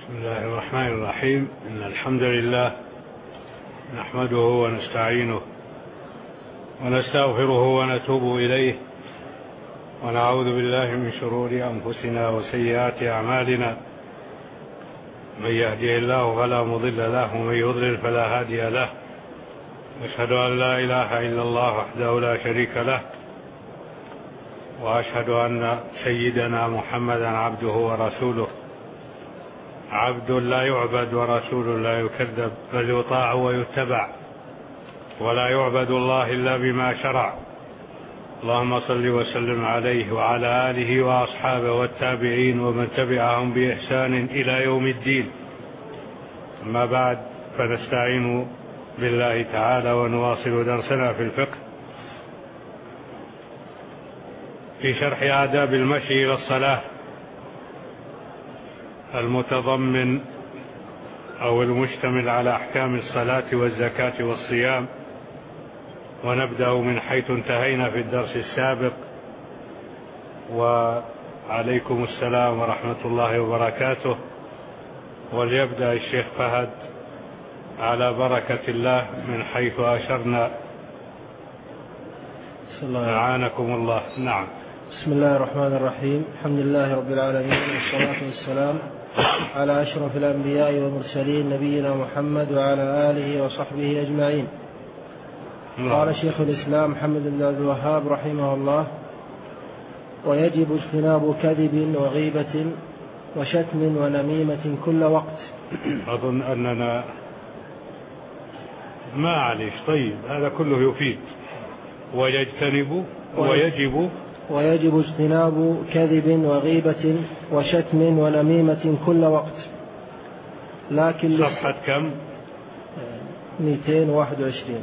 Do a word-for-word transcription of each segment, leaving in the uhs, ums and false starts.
بسم الله الرحمن الرحيم. إن الحمد لله نحمده ونستعينه ونستغفره ونتوب إليه، ونعوذ بالله من شرور أنفسنا وسيئات أعمالنا. من يهده الله فلا مضل له ومن يضلل فلا هادي له، وأشهد أن لا إله إلا الله وحده لا شريك له، وأشهد أن سيدنا محمدا عبده ورسوله، عبد لا يعبد ورسول لا يكذب، بل يطاع ويتبع، ولا يعبد الله إلا بما شرع. اللهم صل وسلم عليه وعلى آله وأصحابه والتابعين ومن تبعهم بإحسان إلى يوم الدين. أما بعد، فنستعين بالله تعالى ونواصل درسنا في الفقه في شرح آداب المشي إلى الصلاة، المتضمن أو المشتمل على أحكام الصلاة والزكاة والصيام. ونبدأ من حيث انتهينا في الدرس السابق. وعليكم السلام ورحمة الله وبركاته. وليبدأ الشيخ فهد على بركة الله من حيث أشرنا. أعانكم الله. نعم. بسم الله الرحمن الرحيم. الحمد لله رب العالمين، والصلاة والسلام على أشرف الأنبياء والمرسلين، نبينا محمد وعلى آله وصحبه أجمعين. قال شيخ الإسلام محمد بن عبد الوهاب رحمه الله: ويجب اجتناب كذب وغيبة وشتم ونميمة كل وقت. أظن أننا ما عليش. طيب، هذا كله يفيد. ويجتنب ويجب ويجب اجتناب كذب وغيبة وشتم ونميمة كل وقت. لكن صفحة كم؟ مئتين وواحد وعشرين.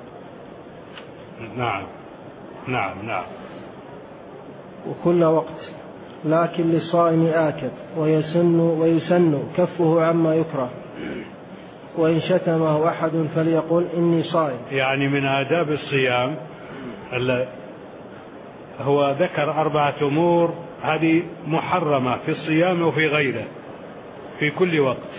نعم نعم نعم. وكل وقت. لكن للصائم آكد ويسن, ويسن كفه عما يكره، وإن شتمه أحد فليقل إني صائم. يعني من آداب الصيام هو ذكر أربعة أمور، هذه محرمة في الصيام وفي غيره في كل وقت،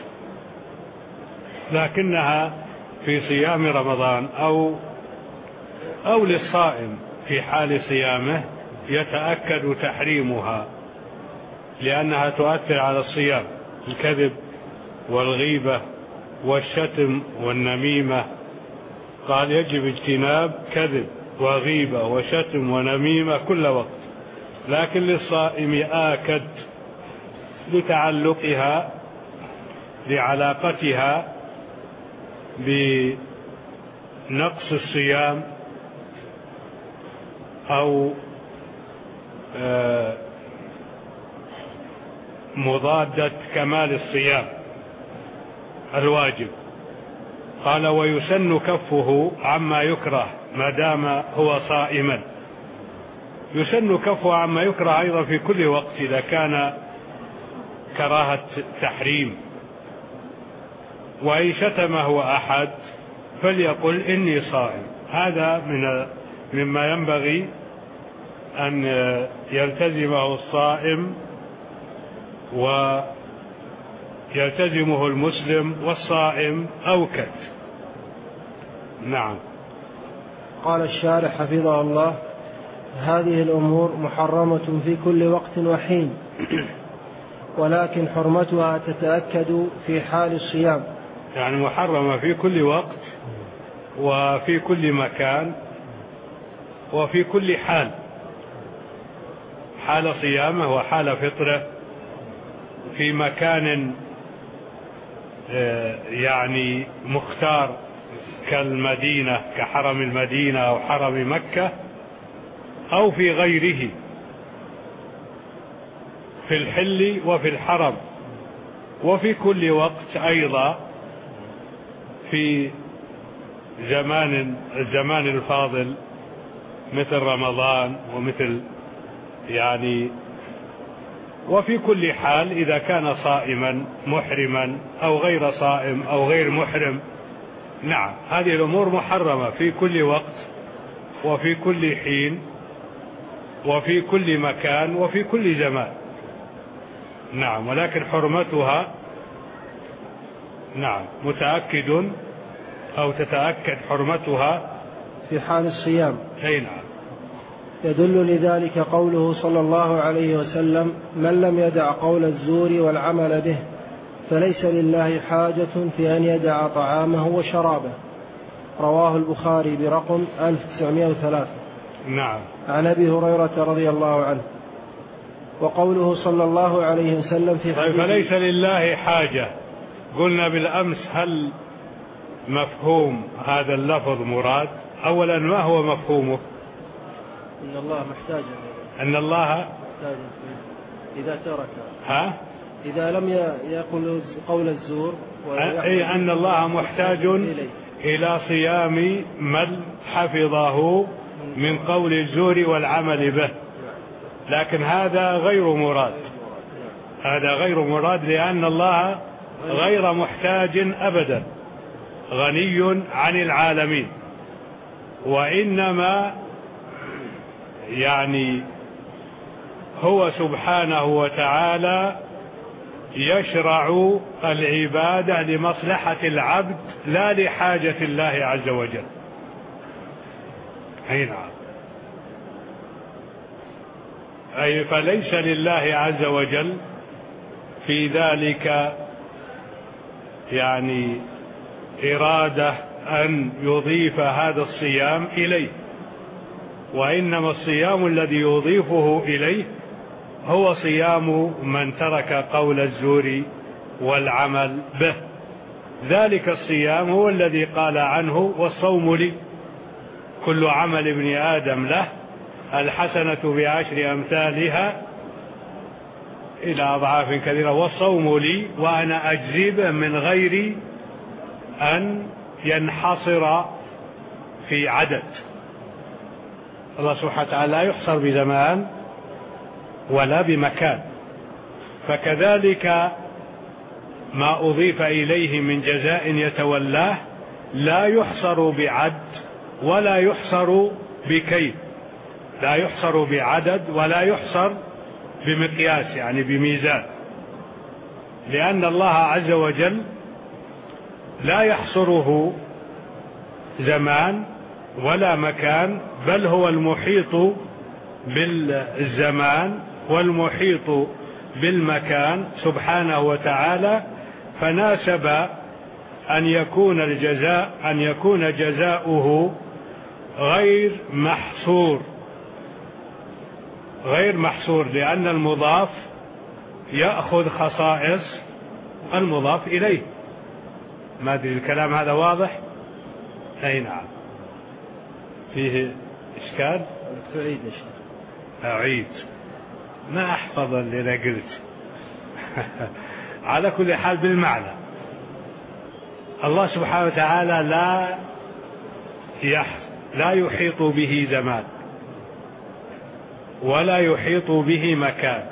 لكنها في صيام رمضان أو أو للصائم في حال صيامه يتأكد تحريمها، لأنها تؤثر على الصيام. الكذب والغيبة والشتم والنميمة. قال يجب اجتناب كذب وغيبة وشتم ونميمة كل وقت، لكن للصائم آكد لتعلقها لعلاقتها بنقص الصيام أو مضادة كمال الصيام الواجب. قال ويسن كفه عما يكره ما دام هو صائما. يسن كفه عما يكره أيضا في كل وقت إذا كان كراهة تحريم. وإن شتمه أحد فليقل إني صائم. هذا من مما ينبغي أن يلتزمه الصائم ويلتزمه المسلم، والصائم أوكد. نعم. قال الشارح حفظه الله: هذه الأمور محرمة في كل وقت وحين، ولكن حرمتها تتأكد في حال الصيام. يعني محرمة في كل وقت وفي كل مكان وفي كل حال، حال صيامه وحال فطره، في مكان يعني مختار كالمدينة كحرم المدينة أو حرم مكة، أو في غيره، في الحل وفي الحرم، وفي كل وقت أيضا، في زمان الزمان الفاضل مثل رمضان ومثل يعني، وفي كل حال إذا كان صائما محرما أو غير صائم أو غير محرم. نعم، هذه الأمور محرمة في كل وقت وفي كل حين وفي كل مكان وفي كل زمان. نعم، ولكن حرمتها نعم، متأكد أو تتأكد حرمتها في حال الصيام. أي نعم. يدل لذلك قوله صلى الله عليه وسلم: من لم يدع قول الزور والعمل به فليس لله حاجة في أن يدع طعامه وشرابه. رواه البخاري برقم ألف وتسعمائة وثلاثة. نعم. عن أبي هريرة رضي الله عنه. وقوله صلى الله عليه وسلم في حديث فليس لله حاجة، قلنا بالأمس هل مفهوم هذا اللفظ مراد؟ أولا ما هو مفهومه؟ إن الله محتاج أن الله محتاج إذا ترك ها إذا لم يقل قول الزور، أي أن الله محتاج إلى صيام من حفظه من قول الزور والعمل به، لكن هذا غير مراد، هذا غير مراد لأن الله غير محتاج أبدا، غني عن العالمين، وإنما يعني هو سبحانه وتعالى يشرع العبادة لمصلحة العبد لا لحاجة الله عز وجل. أي نعم. أي فليس لله عز وجل في ذلك يعني إرادة أن يضيف هذا الصيام إليه، وإنما الصيام الذي يضيفه إليه هو صيام من ترك قول الزور والعمل به. ذلك الصيام هو الذي قال عنه: والصوم لي، كل عمل ابن آدم له، الحسنة بعشر أمثالها إلى أضعاف كثيرة، والصوم لي وأنا أجزي به من غير أن ينحصر في عدد. الله سبحانه وتعالى لا يحصر بزمان ولا بمكان، فكذلك ما أضيف إليه من جزاء يتولاه لا يحصر بعد ولا يحصر بكيف، لا يحصر بعدد ولا يحصر بمقياس يعني بميزان، لأن الله عز وجل لا يحصره زمان ولا مكان، بل هو المحيط بالزمان والمحيط بالمكان سبحانه وتعالى، فناسب أن يكون الجزاء أن يكون جزاؤه غير محصور، غير محصور، لأن المضاف يأخذ خصائص المضاف إليه. ما أدري الكلام هذا واضح؟ أي نعم. فيه إشكال؟ تعيد إشكال. أعيد، ما أحفظ اللي أنا قلت. على كل حال بالمعنى، الله سبحانه وتعالى لا يح لا يحيط به زمان ولا يحيط به مكان،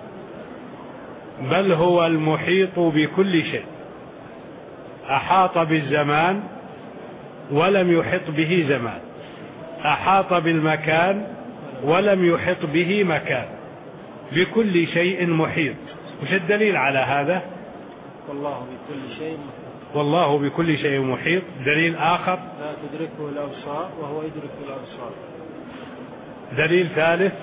بل هو المحيط بكل شيء، أحاط بالزمان ولم يحط به زمان، أحاط بالمكان ولم يحط به مكان، بكل شيء محيط. وش الدليل على هذا؟ والله بكل شيء محيط. والله بكل شيء محيط. دليل آخر: لا تدركه الأبصار وهو يدرك الأبصار. دليل ثالث: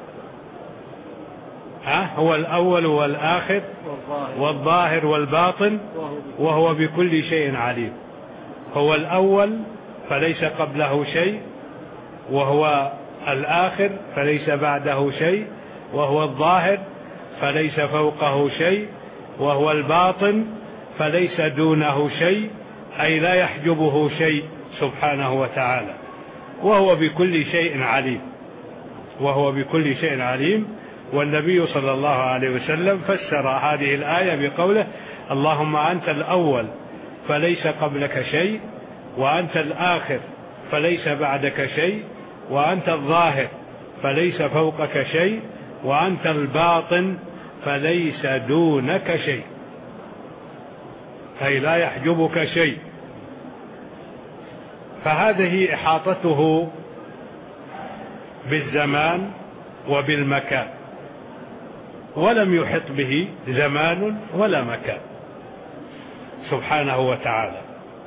ها هو الأول والآخر والظاهر, والظاهر والباطن وهو بكل شيء عليم. هو الأول فليس قبله شيء، وهو الآخر فليس بعده شيء، وهو الظاهر فليس فوقه شيء، وهو الباطن فليس دونه شيء، أي لا يحجبه شيء سبحانه وتعالى، وهو بكل شيء عليم، وهو بكل شيء عليم. والنبي صلى الله عليه وسلم فسر هذه الآية بقوله: اللهم أنت الأول فليس قبلك شيء، وأنت الآخر فليس بعدك شيء، وأنت الظاهر فليس فوقك شيء، وأنت الباطن فليس دونك شيء، أي لا يحجبك شيء. فهذه إحاطته بالزمان وبالمكان، ولم يحط به زمان ولا مكان، سبحانه وتعالى،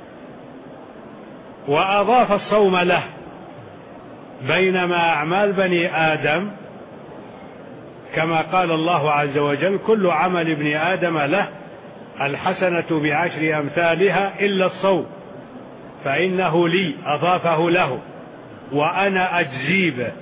وأضاف الصوم له، بينما أعمال بني آدم كما قال الله عز وجل: كل عمل ابن آدم له الحسنة بعشر أمثالها إلا الصوم فإنه لي، أضافه له وأنا أجزي به.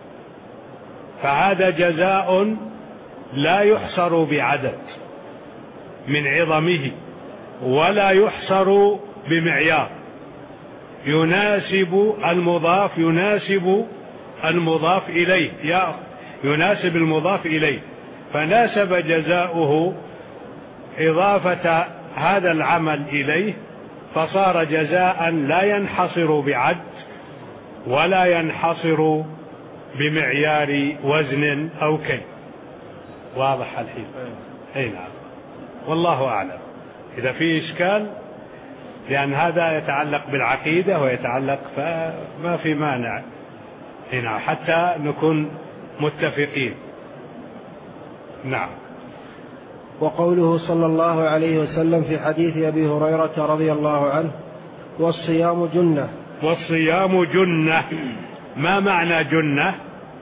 فهذا جزاء لا يحصر بعدد من عظمه ولا يحصر بمعيار، يناسب المضاف يناسب المضاف إليه يناسب المضاف إليه، فناسب جزاؤه إضافة هذا العمل إليه، فصار جزاء لا ينحصر بعد ولا ينحصر بمعيار وزن أو كي. واضح الحين؟ أي نعم، والله أعلم. إذا في إشكال، لأن هذا يتعلق بالعقيدة ويتعلق، فما في مانع هنا حتى نكون متفقين. نعم. وقوله صلى الله عليه وسلم في حديث أبي هريرة رضي الله عنه: والصيام جنة. والصيام جنة، ما معنى جنة؟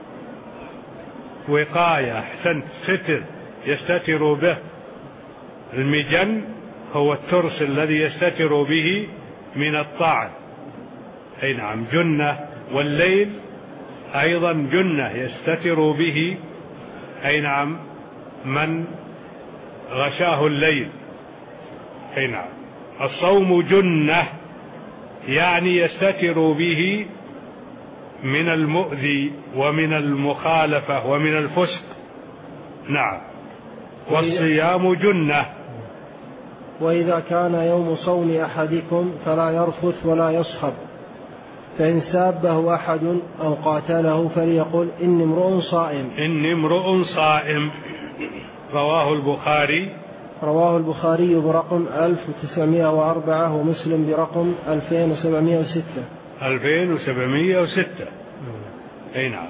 وقاية، أحسنت، ستر يستتر به. المجن هو الترس الذي يستتر به من الطعن. أي نعم، جنة. والليل أيضا جنة يستتر به، أي نعم، من غشاه الليل. أي نعم. الصوم جنة يعني يستتر به من المؤذي ومن المخالفة ومن الفسق. نعم. والصيام جنة. وإذا كان يوم صوم أحدكم فلا يرفث ولا يصخب، فإن سابه أحد أو قاتله فليقل: إني امرؤ صائم. إني امرؤ صائم. رواه البخاري رواه البخاري برقم ألف وتسعمائة وأربعة، ومسلم برقم ألفين وسبعمائة وستة. ألفين وسبعمائة وستة. أي نعم.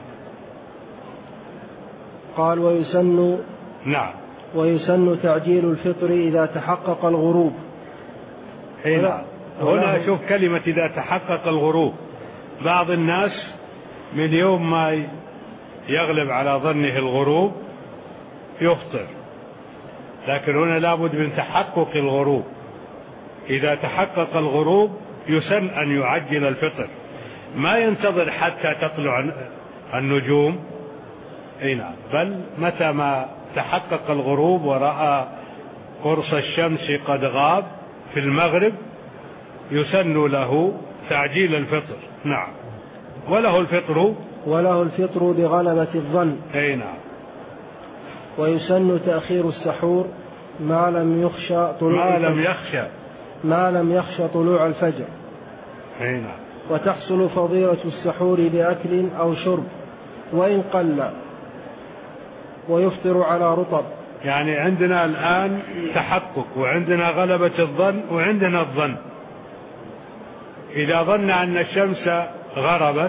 قال: ويسن نعم ويسن تعجيل الفطر إذا تحقق الغروب. أي نعم. هنا شوف كلمة إذا تحقق الغروب. بعض الناس من يوم ما يغلب على ظنه الغروب يفطر، لكن هنا لابد من تحقق الغروب. إذا تحقق الغروب يسن أن يعجل الفطر، ما ينتظر حتى تطلع النجوم. أي نعم، بل متى ما تحقق الغروب ورأى قرص الشمس قد غاب في المغرب يسن له تعجيل الفطر. نعم. وله الفطر وله الفطر بغلبة الظن. أي نعم. ويسن تأخير السحور ما لم يخشى طلوع ما لم يخشى ما لم يخشى طلوع الفجر. أي نعم. وتحصل فضيلة السحور بأكل أو شرب وإن قل، ويفطر على رطب. يعني عندنا الآن تحقق، وعندنا غلبة الظن، وعندنا الظن. إذا ظن أن الشمس غربت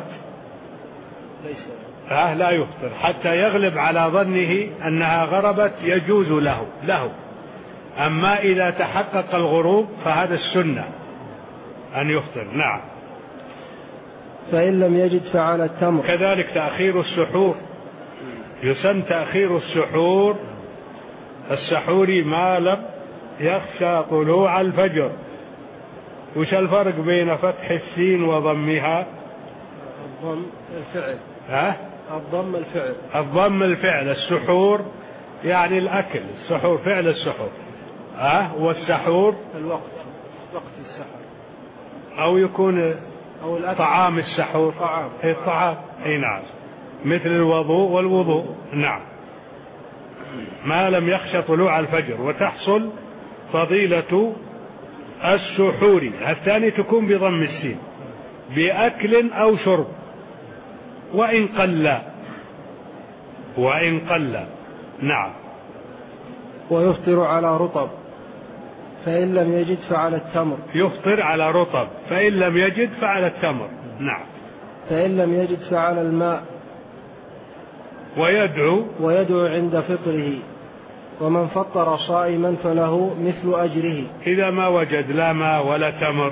آه لا يفطر حتى يغلب على ظنه أنها غربت، يجوز له له أما إذا تحقق الغروب فهذا السنة أن يفطر. نعم. فإن لم يجد فعلى التمر. كذلك تأخير السحور، يسن تأخير السحور السحور ما لم يخشى طلوع الفجر. وش الفرق بين فتح السين وضمها؟ الضم الفعل. ها؟ الضم الفعل. الضم الفعل. السحور يعني الأكل، السحور فعل السحور. ها؟ والسحور الوقت، وقت السحر. أو يكون أو طعام السحور. طعام. أي الطعام. أي نعم، مثل الوضوء والوضوء. نعم. ما لم يخشى طلوع الفجر. وتحصل فضيلة السحور، الثاني تكون بضم السين، بأكل أو شرب وإن قل وإن قل. نعم. ويفطر على رطب فإن لم يجد فعلى التمر. يفطر على رطب فإن لم يجد فعلى التمر. نعم. فإن لم يجد فعلى الماء. ويدعو ويدعو عند فطره ومن فطر صائما فله مثل أجره. إذا ما وجد لا ماء ولا تمر،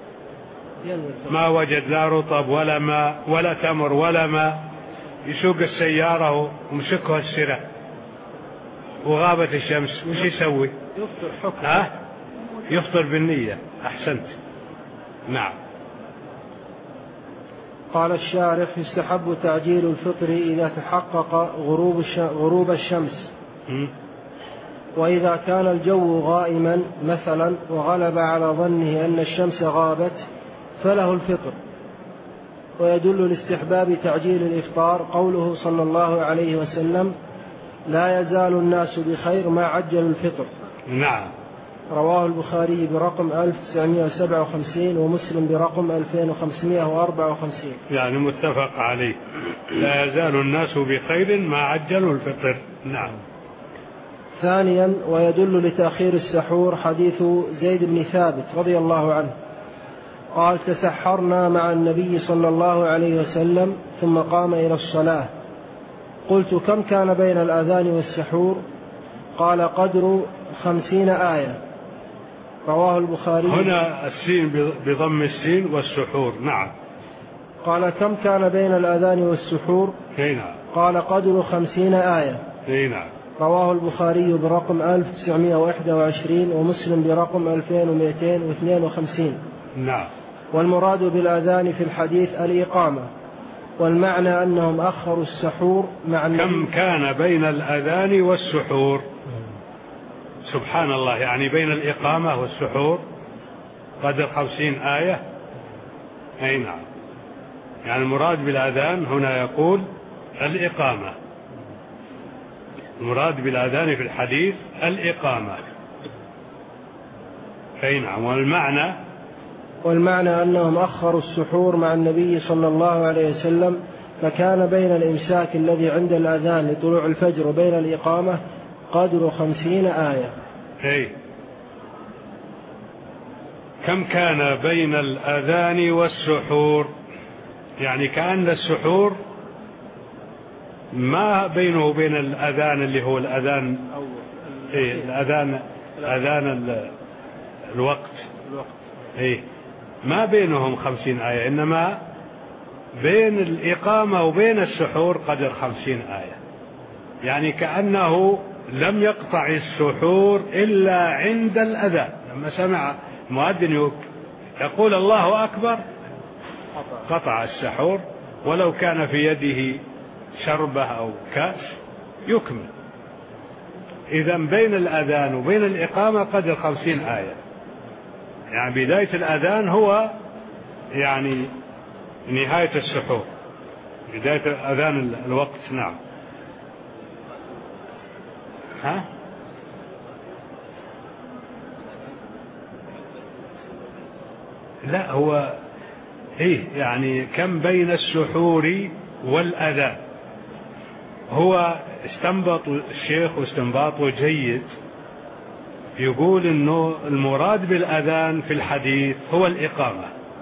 ما وجد لا رطب ولا ماء ولا تمر ولا ماء، يسوق السيارة ومسكها السرة وغابت الشمس، وش يسوي؟ يفطر حكم. ها؟ يفطر بالنية. أحسنت. نعم. قال الشارح: يستحب تعجيل الفطر إذا تحقق غروب غروب الشمس، م? وإذا كان الجو غائما مثلا وغلب على ظنه أن الشمس غابت فله الفطر. ويدل الاستحباب تعجيل الإفطار قوله صلى الله عليه وسلم: لا يزال الناس بخير ما عجلوا الفطر. نعم. رواه البخاري برقم ألف وتسعمائة وسبعة وخمسين ومسلم برقم ألفين وخمسمائة وأربعة وخمسين. يعني متفق عليه. لا يزال الناس بخير ما عجلوا الفطر. نعم. ثانيا، ويدل لتأخير السحور حديث زيد بن ثابت رضي الله عنه قال: تسحرنا مع النبي صلى الله عليه وسلم ثم قام إلى الصلاة، قلت: كم كان بين الأذان والسحور؟ قال: قدر خمسين آية. رواه البخاري. هنا السين بضم السين والسحور. نعم. قال: كم كان بين الأذان والسحور؟ نعم. قال: قدر خمسين آية. نعم. رواه البخاري برقم ألف وتسعمائة وواحد وعشرين ومسلم برقم ألفين ومئتين واثنين وخمسين. نعم. والمراد بالأذان في الحديث الإقامة، والمعنى أنهم أخروا السحور مع النبي. كم كان بين الأذان والسحور؟ سبحان الله، يعني بين الإقامة والسحور قدر خمسين آية. أي نعم. يعني المراد بالأذان هنا يقول الإقامة، المراد بالأذان في الحديث الإقامة. أي نعم. والمعنى والمعنى أنهم أخروا السحور مع النبي صلى الله عليه وسلم، فكان بين الإمساك الذي عند الأذان لطلوع الفجر وبين الإقامة قدر خمسين آية. أي. كم كان بين الأذان والسحور؟ يعني كأن السحور ما بينه وبين الأذان اللي هو الأذان إيه الأذان أذان الوقت إيه ما بينهم خمسين آية، إنما بين الإقامة وبين السحور قدر خمسين آية. يعني كأنه لم يقطع السحور إلا عند الأذان، لما سمع المؤذن يقول الله أكبر قطع السحور، ولو كان في يده شربة أو كأس يكمل. إذن بين الأذان وبين الإقامة قدر خمسين آية. يعني بداية الأذان هو يعني نهاية السحور، بداية أذان الوقت. نعم. ها؟ لا، هو إيه يعني كم بين السحور والأذان. هو استنبط الشيخ واستنباطه جيد، يقول إنه المراد بالأذان في الحديث هو الإقامة،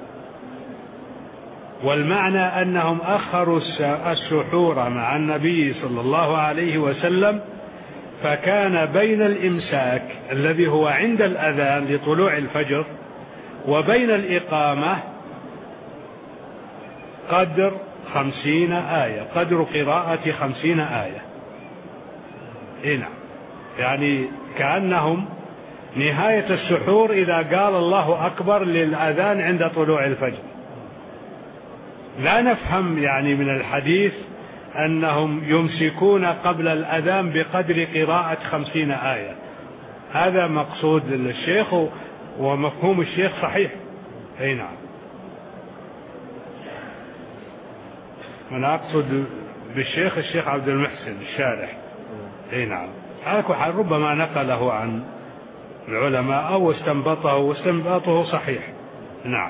والمعنى أنهم أخروا السحور مع النبي صلى الله عليه وسلم، فكان بين الإمساك الذي هو عند الأذان لطلوع الفجر وبين الإقامة قدر خمسين آية، قدر قراءة خمسين آية. هنا يعني كأنهم نهاية السحور إذا قال الله أكبر للأذان عند طلوع الفجر. لا نفهم يعني من الحديث أنهم يمسكون قبل الأذان بقدر قراءة خمسين آية. هذا مقصود الشيخ ومفهوم الشيخ صحيح. أي نعم. أنا أقصد بالشيخ الشيخ عبد المحسن الشارح. أي نعم. هذا ربما نقله عن العلماء أو استنبطه واستنباطه صحيح. نعم.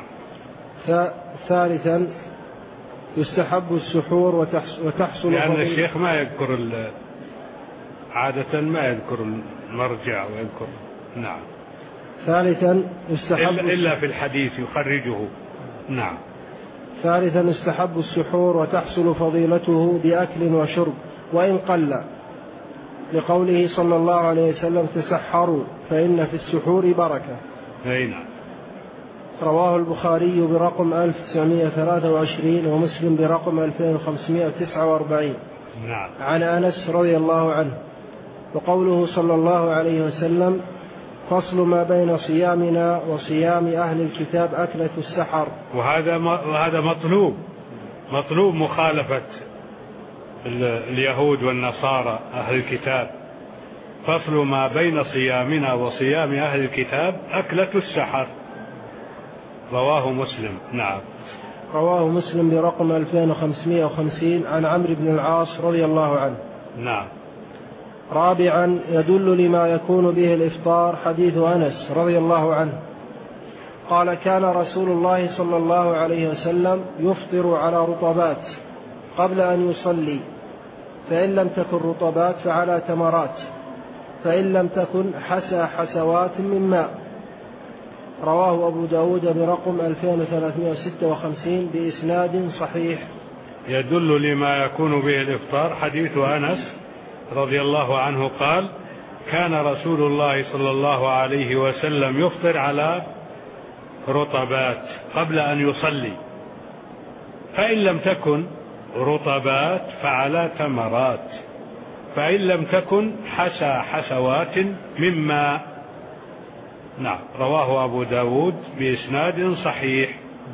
ثالثا يستحب السحور وتحصل، لأن يعني الشيخ ما يذكر عادة ما يذكر المرجع ويذكر. نعم. ثالثا يستحب إلا, إلا في الحديث يخرجه. نعم. ثالثا يستحب السحور وتحصل فضيلته بأكل وشرب وإن قل، لقوله صلى الله عليه وسلم تسحروا فإن في السحور بركة. نعم. رواه البخاري برقم ألف وتسعمائة وثلاثة وعشرين ومسلم برقم ألفين وخمسمائة وتسعة وأربعين. نعم. عن أنس رضي الله عنه. وقوله صلى الله عليه وسلم فصل ما بين صيامنا وصيام أهل الكتاب أكلة السحر. وهذا وهذا مطلوب مطلوب مخالفة اليهود والنصارى أهل الكتاب. فصل ما بين صيامنا وصيام أهل الكتاب أكلة السحر. رواه مسلم. نعم. رواه مسلم برقم ألفين وخمسمائة وخمسين عن عمرو بن العاص رضي الله عنه. نعم. رابعا يدل لما يكون به الإفطار حديث أنس رضي الله عنه قال كان رسول الله صلى الله عليه وسلم يفطر على رطبات قبل أن يصلي، فإن لم تكن رطبات فعلى تمرات، فإن لم تكن حسى حسوات من ماء. رواه أبو داود برقم ألفين وثلاثمائة وستة وخمسين بإسناد صحيح. يدل لما يكون به الإفطار حديث أنس رضي الله عنه قال كان رسول الله صلى الله عليه وسلم يفطر على رطبات قبل أن يصلي، فإن لم تكن رطبات فعلى تمرات، فإن لم تكن حسى حسوات مما. نعم. رواه أبو داود بإسناد صحيح.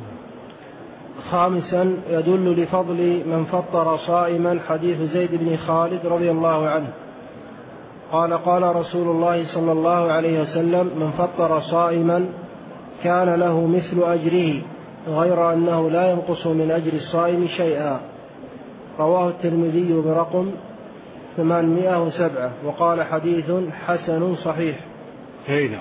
خامسا يدل لفضل من فطر صائما حديث زيد بن خالد رضي الله عنه قال قال رسول الله صلى الله عليه وسلم من فطر صائما كان له مثل أجره غير أنه لا ينقص من أجر الصائم شيئا. رواه الترمذي برقم ثمانمائة وسبعة وقال حديث حسن صحيح. هنا.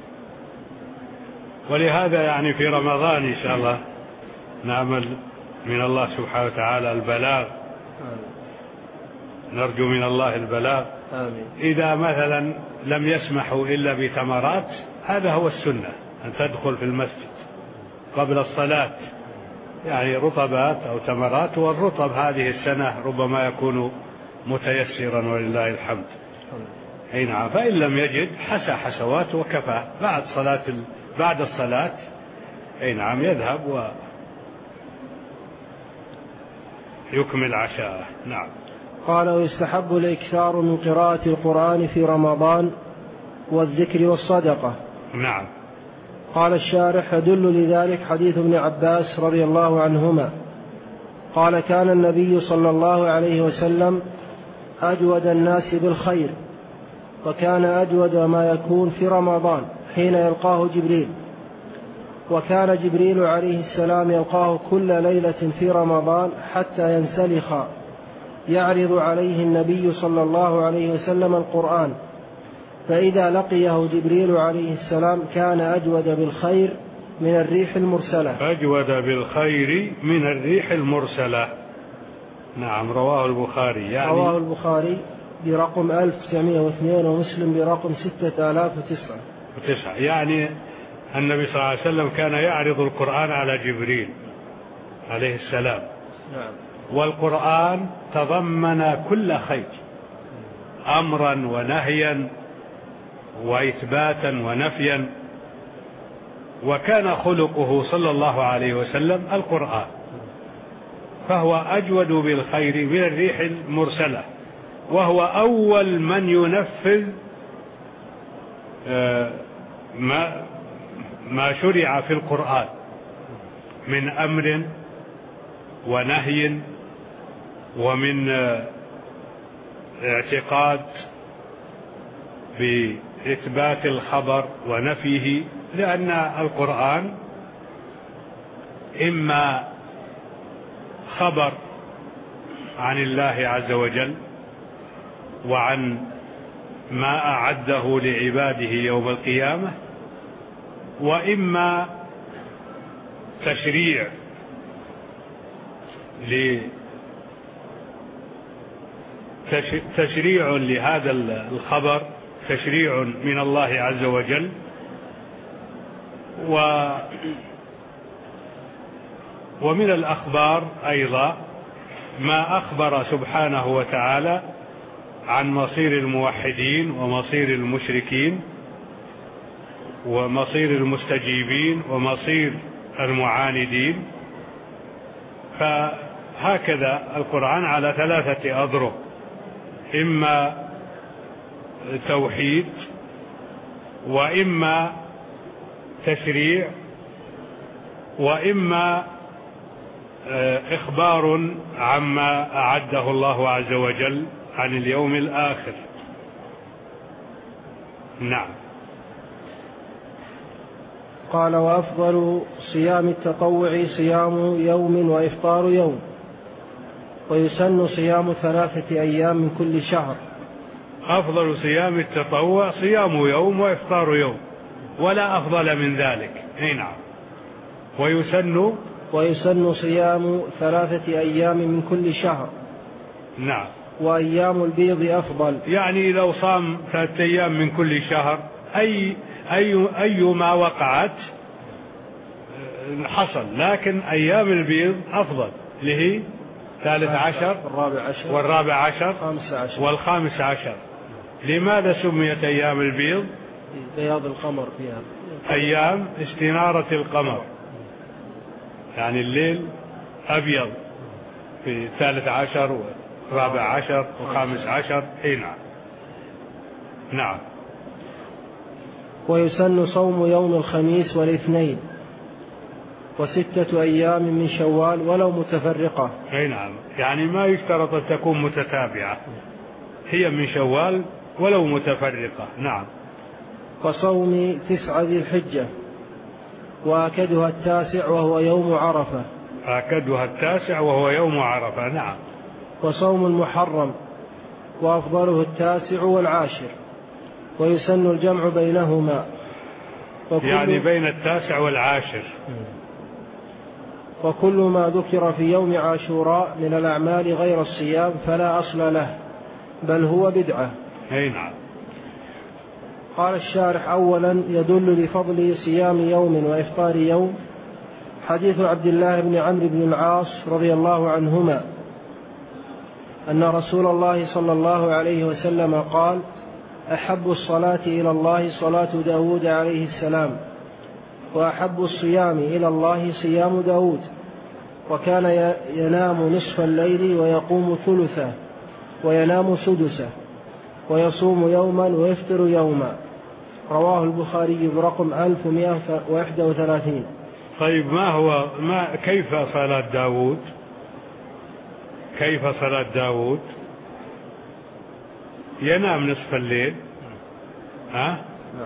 ولهذا يعني في رمضان إن شاء الله نعمل من الله سبحانه وتعالى البلاغ. آمين. نرجو من الله البلاغ. آمين. إذا مثلا لم يسمحوا إلا بتمرات هذا هو السنة، أن تدخل في المسجد قبل الصلاة يعني رطبات أو تمرات، والرطب هذه السنة ربما يكون متيسرا ولله الحمد. أي نعم. فإن لم يجد حسى حسوات وكفى بعد صلاة بعد الصلاة. أي نعم. يذهب ويكمل عشاءه. نعم. قال ويستحب الإكثار من قراءة القرآن في رمضان والذكر والصدقة. نعم. قال الشارح يدل لذلك حديث ابن عباس رضي الله عنهما قال كان النبي صلى الله عليه وسلم أجود الناس بالخير، وكان أجود ما يكون في رمضان حين يلقاه جبريل، وكان جبريل عليه السلام يلقاه كل ليلة في رمضان حتى ينسلخ، يعرض عليه النبي صلى الله عليه وسلم القرآن، فإذا لقيه جبريل عليه السلام كان أجود بالخير من الريح المرسلة. أجود بالخير من الريح المرسلة. نعم. رواه البخاري. يعني رواه البخاري برقم ألف وتسعمائة واثنين ومسلم برقم ستة آلاف وتسعة وتسعة. يعني النبي صلى الله عليه وسلم كان يعرض القرآن على جبريل عليه السلام. نعم. والقرآن تضمن كل خير، أمرا ونهيا وإثباتا ونفيا، وكان خلقه صلى الله عليه وسلم القرآن، فهو أجود بالخير من الريح المرسلة، وهو أول من ينفذ ما ما شرع في القرآن من أمر ونهي ومن اعتقاد بإثبات الخبر ونفيه، لأن القرآن إما خبر عن الله عز وجل وعن ما أعده لعباده يوم القيامة، وإما تشريع تشريع لهذا الخبر، تشريع من الله عز وجل. و ومن الأخبار أيضا ما أخبر سبحانه وتعالى عن مصير الموحدين ومصير المشركين ومصير المستجيبين ومصير المعاندين. فهكذا القرآن على ثلاثة أضرب: إما توحيد، وإما تشريع، وإما إخبار عما أعده الله عز وجل عن اليوم الآخر. نعم. قال: وأفضل صيام التطوع صيام يوم وإفطار يوم، ويسن صيام ثلاثة أيام من كل شهر. أفضل صيام التطوع صيام يوم وإفطار يوم، ولا أفضل من ذلك. نعم. ويسن ويسن صيام ثلاثة أيام من كل شهر. نعم. وأيام البيض أفضل، يعني لو صام ثلاثة أيام من كل شهر أي أي أي ما وقعت حصل، لكن أيام البيض أفضل، اللي هي ثالث عشر والرابع عشر والرابع عشر عشر والخامس عشر. لماذا سميت أيام البيض؟ بياض القمر فيها، أيام استنارة القمر، يعني الليل أبيض في ثالث عشر والرابع عشر والخامس عشر. اي نعم. نعم. ويسن صوم يوم الخميس والاثنين وستة أيام من شوال ولو متفرقة. اي نعم، يعني ما يشترط أن تكون متتابعة، هي من شوال ولو متفرقة. نعم. وصوم تسعة ذي الحجة، وأكدها التاسع وهو يوم عرفة. أكدها التاسع وهو يوم عرفة. نعم. وصوم المحرم، وأفضله التاسع والعاشر، ويسن الجمع بينهما، يعني بين التاسع والعاشر. وكل ما ذكر في يوم عاشوراء من الأعمال غير الصيام فلا أصل له، بل هو بدعة. أي نعم. قال الشارح: أولا يدل لفضل صيام يوم وإفطار يوم حديث عبد الله بن عمرو بن العاص رضي الله عنهما أن رسول الله صلى الله عليه وسلم قال: أحب الصلاة إلى الله صلاة داود عليه السلام، وأحب الصيام إلى الله صيام داود، وكان ينام نصف الليل ويقوم ثلثه وينام سدسه، ويصوم يوما ويفطر يوما. رواه البخاري برقم ألف ومئة وواحد وثلاثين. طيب، ما هو ما كيف صلاة داود؟ كيف صلاة داود؟ ينام نصف الليل، ها؟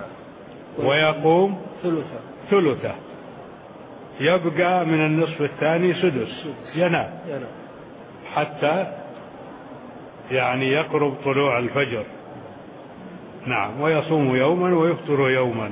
ويقوم ثلثه ثلثه، يبقى من النصف الثاني سدس، ينام حتى يعني يقرب طلوع الفجر. نعم. ويصوم يوما ويفطر يوما.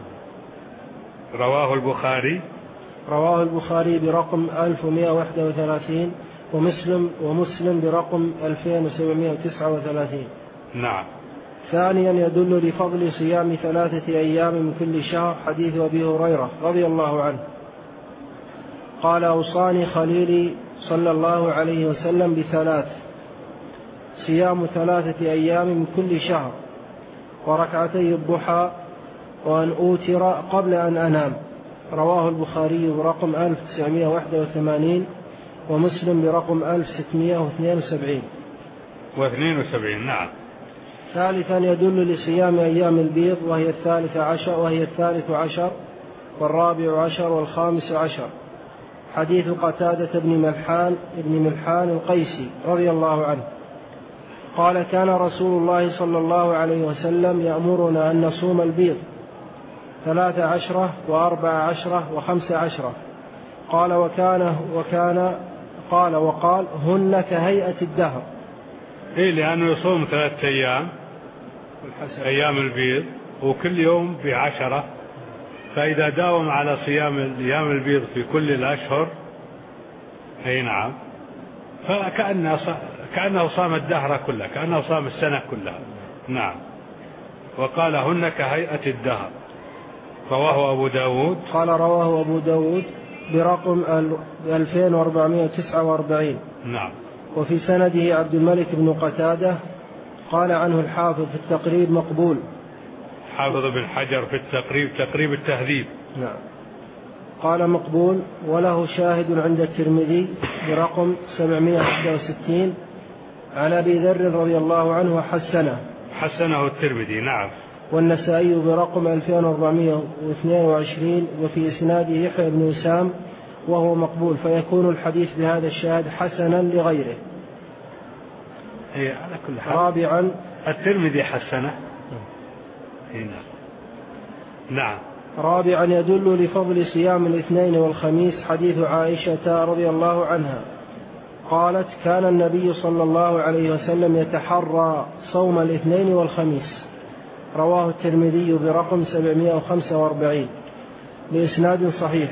رواه البخاري رواه البخاري برقم ألف ومئة وواحد وثلاثين، ومسلم ومسلم برقم ألفين وسبعمئة وتسعة وثلاثين. نعم. ثانيا يدل لفضل صيام ثلاثة أيام من كل شهر حديث أبي هريرة رضي الله عنه قال: أوصاني خليلي صلى الله عليه وسلم بثلاث: صيام ثلاثة أيام من كل شهر، وركعتي الضحى، وأن أوتر قبل أن أنام. رواه البخاري برقم ألف وتسعمئة وواحد وثمانين، ومسلم برقم ألف وستمئة واثنين وسبعين. واثنين وسبعين. نعم. ثالثا يدل لصيام أيام البيض، وهي الثالث عشر وهي الثالث عشر والرابع عشر والخامس عشر، حديث قتادة بن ملحان ابن ملحان القيسي رضي الله عنه قال: كان رسول الله صلى الله عليه وسلم يأمرنا أن نصوم البيض ثلاث عشرة وأربع عشرة وخمس عشرة. قال وكان وكان قال وقال: هن كهيئة الدهر. إيه، لأنه يصوم ثلاثة أيام أيام البيض، وكل يوم بعشرة، فإذا داوم على صيام أيام البيض في كل الأشهر، أي نعم، فكأنه كأنه صام الدهر كله، كأنه صام السنة كلها. نعم. وقال: هن كهيئة الدهر. رواه أبو داود قال رواه أبو داود برقم ألفين وأربعمئة وتسعة وأربعين. نعم. وفي سنده عبد الملك بن قتادة قال عنه الحافظ في التقريب مقبول. حافظ بن حجر في التقريب تقريب التهذيب. نعم. قال مقبول وله شاهد عند الترمذي برقم سبعمائة وواحد وستين عن أبي ذر رضي الله عنه وحسنه. حسنه الترمذي. نعم. والنسائي برقم ألفين وأربعمائة واثنين وعشرين وفي إسناده يحيى بن وسام وهو مقبول، فيكون الحديث بهذا الشاهد حسنا لغيره. هي على كل حال. رابعا الترمذي حسنه. هنا. نعم. رابعا يدل لفضل صيام الاثنين والخميس حديث عائشة رضي الله عنها قالت كان النبي صلى الله عليه وسلم يتحرى صوم الاثنين والخميس، رواه الترمذي برقم سبعمائة وخمسة وأربعين بإسناد صحيح.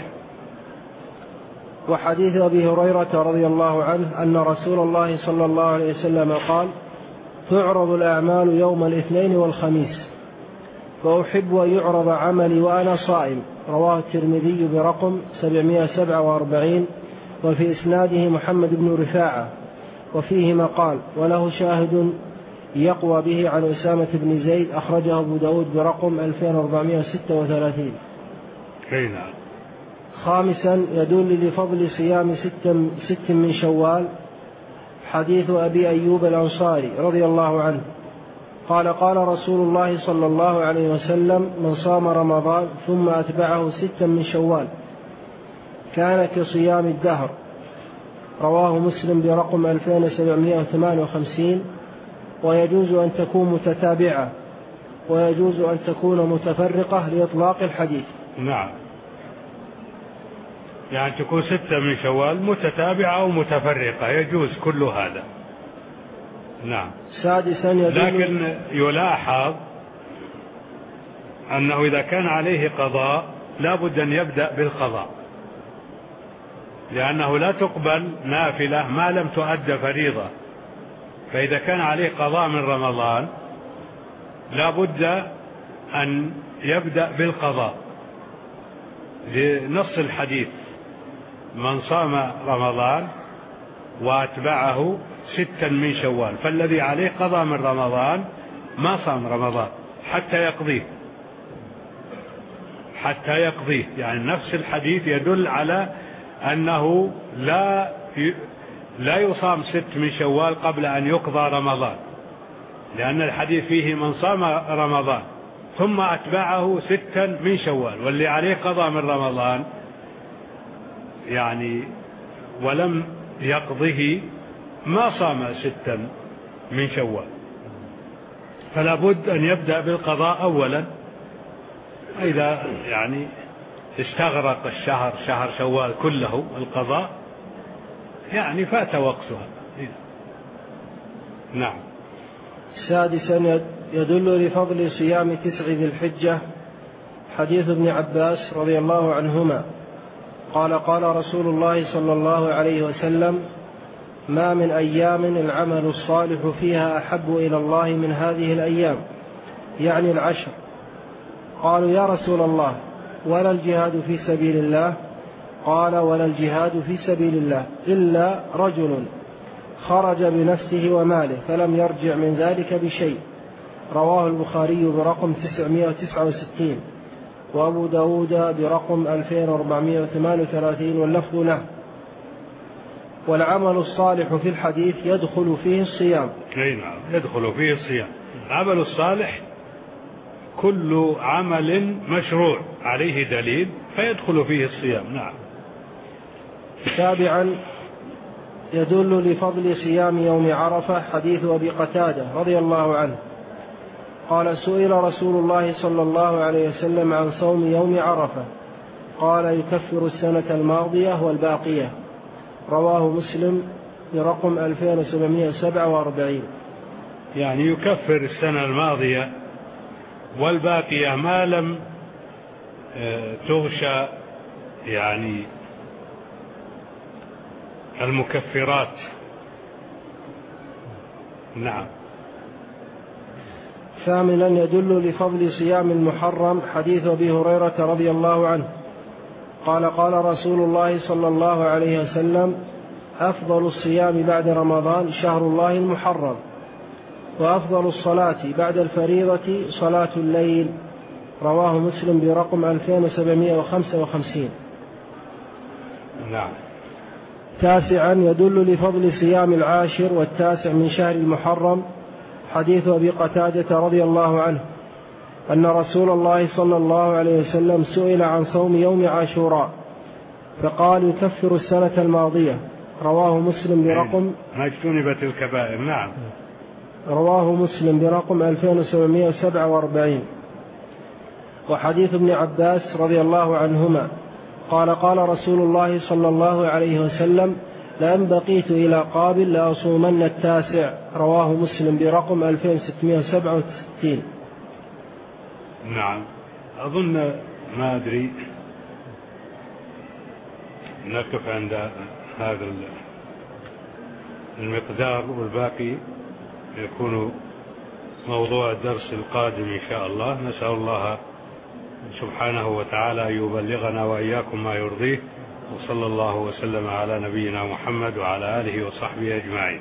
وحديث أبي هريرة رضي الله عنه أن رسول الله صلى الله عليه وسلم قال تعرض الأعمال يوم الاثنين والخميس فأحب أن يعرض عملي وأنا صائم، رواه الترمذي برقم سبعمائة وسبعة وأربعين وفي إسناده محمد بن رفاعة وفيه مقال وله شاهد يقوى به عن أسامة بن زيد أخرجه أبو داود برقم ألفين وأربعمائة وستة وثلاثين. خامسا يدل لفضل صيام ست, ست من شوال حديث أبي أيوب الأنصاري رضي الله عنه قال قال رسول الله صلى الله عليه وسلم من صام رمضان ثم أتبعه ستا من شوال كان كصيام الدهر، رواه مسلم برقم ألفين وسبعمائة وثمانية وخمسين. ويجوز أن تكون متتابعة ويجوز أن تكون متفرقة لإطلاق الحديث. نعم. يعني تكون ستة من شوال متتابعة أو متفرقة، يجوز كل هذا. نعم. سادسا يدل لكن يلاحظ أنه إذا كان عليه قضاء لا بد أن يبدأ بالقضاء، لأنه لا تقبل نافلة ما لم تؤد فريضة، فإذا كان عليه قضاء من رمضان لا بد أن يبدأ بالقضاء لنص الحديث من صام رمضان وأتبعه ستا من شوال، فالذي عليه قضاء من رمضان ما صام رمضان حتى يقضيه حتى يقضيه يعني نفس الحديث يدل على أنه لا لا يصام ست من شوال قبل أن يقضى رمضان، لأن الحديث فيه من صام رمضان ثم أتبعه ستا من شوال، واللي عليه قضاء من رمضان يعني ولم يقضه ما صام ستا من شوال، فلا بد أن يبدأ بالقضاء أولا. إذا يعني استغرق الشهر شهر شوال كله القضاء يعني فات وقتها. نعم. سادسا يدل لفضل صيام تسع ذي الحجة حديث ابن عباس رضي الله عنهما قال قال رسول الله صلى الله عليه وسلم ما من أيام العمل الصالح فيها أحب إلى الله من هذه الأيام، يعني العشر. قالوا يا رسول الله ولا الجهاد في سبيل الله؟ قال ولا الجهاد في سبيل الله إلا رجل خرج بنفسه وماله فلم يرجع من ذلك بشيء، رواه البخاري برقم تسعمائة وتسعة وستين وأبو داود برقم ألفين وأربعمائة وثمانية وثلاثين واللفظ له. والعمل الصالح في الحديث يدخل فيه الصيام. أي نعم يدخل فيه الصيام. العمل الصالح كل عمل مشروع عليه دليل فيدخل فيه الصيام. نعم. سابعا يدل لفضل صيام يوم عرفة حديث أبي قتادة رضي الله عنه قال سئل رسول الله صلى الله عليه وسلم عن صوم يوم عرفة قال يكفر السنة الماضية والباقية، رواه مسلم برقم ألفين وسبعمائة وسبعة وأربعين. يعني يكفر السنة الماضية والباقية ما لم تغشى يعني المكفرات. نعم. ثامنا يدل لفضل صيام المحرم حديث أبي هريرة رضي الله عنه قال قال رسول الله صلى الله عليه وسلم أفضل الصيام بعد رمضان شهر الله المحرم، وأفضل الصلاة بعد الفريضة صلاة الليل. رواه مسلم برقم ألفين وسبعمائة وخمسة وخمسين. نعم. تاسعا يدل لفضل صيام العاشر والتاسع من شهر المحرم حديث أبي قتادة رضي الله عنه أن رسول الله صلى الله عليه وسلم سئل عن صوم يوم عاشوراء فقال يكفر السنة الماضية. رواه مسلم برقم ما اجتنبت الكبائر. نعم. رواه مسلم برقم ألفين وسبعمائة وسبعة وأربعين. وحديث ابن عباس رضي الله عنهما قال قال رسول الله صلى الله عليه وسلم لأن بقيت إلى قابل لأصومن التاسع. رواه مسلم برقم ألفين وستمائة وسبعة وستين. نعم. أظن ما أدري نقف عند هذا المقدار والباقي يكون موضوع الدرس القادم إن شاء الله. نسأل الله سبحانه وتعالى أن يبلغنا وإياكم ما يرضيه، وصلى الله وسلم على نبينا محمد وعلى آله وصحبه أجمعين.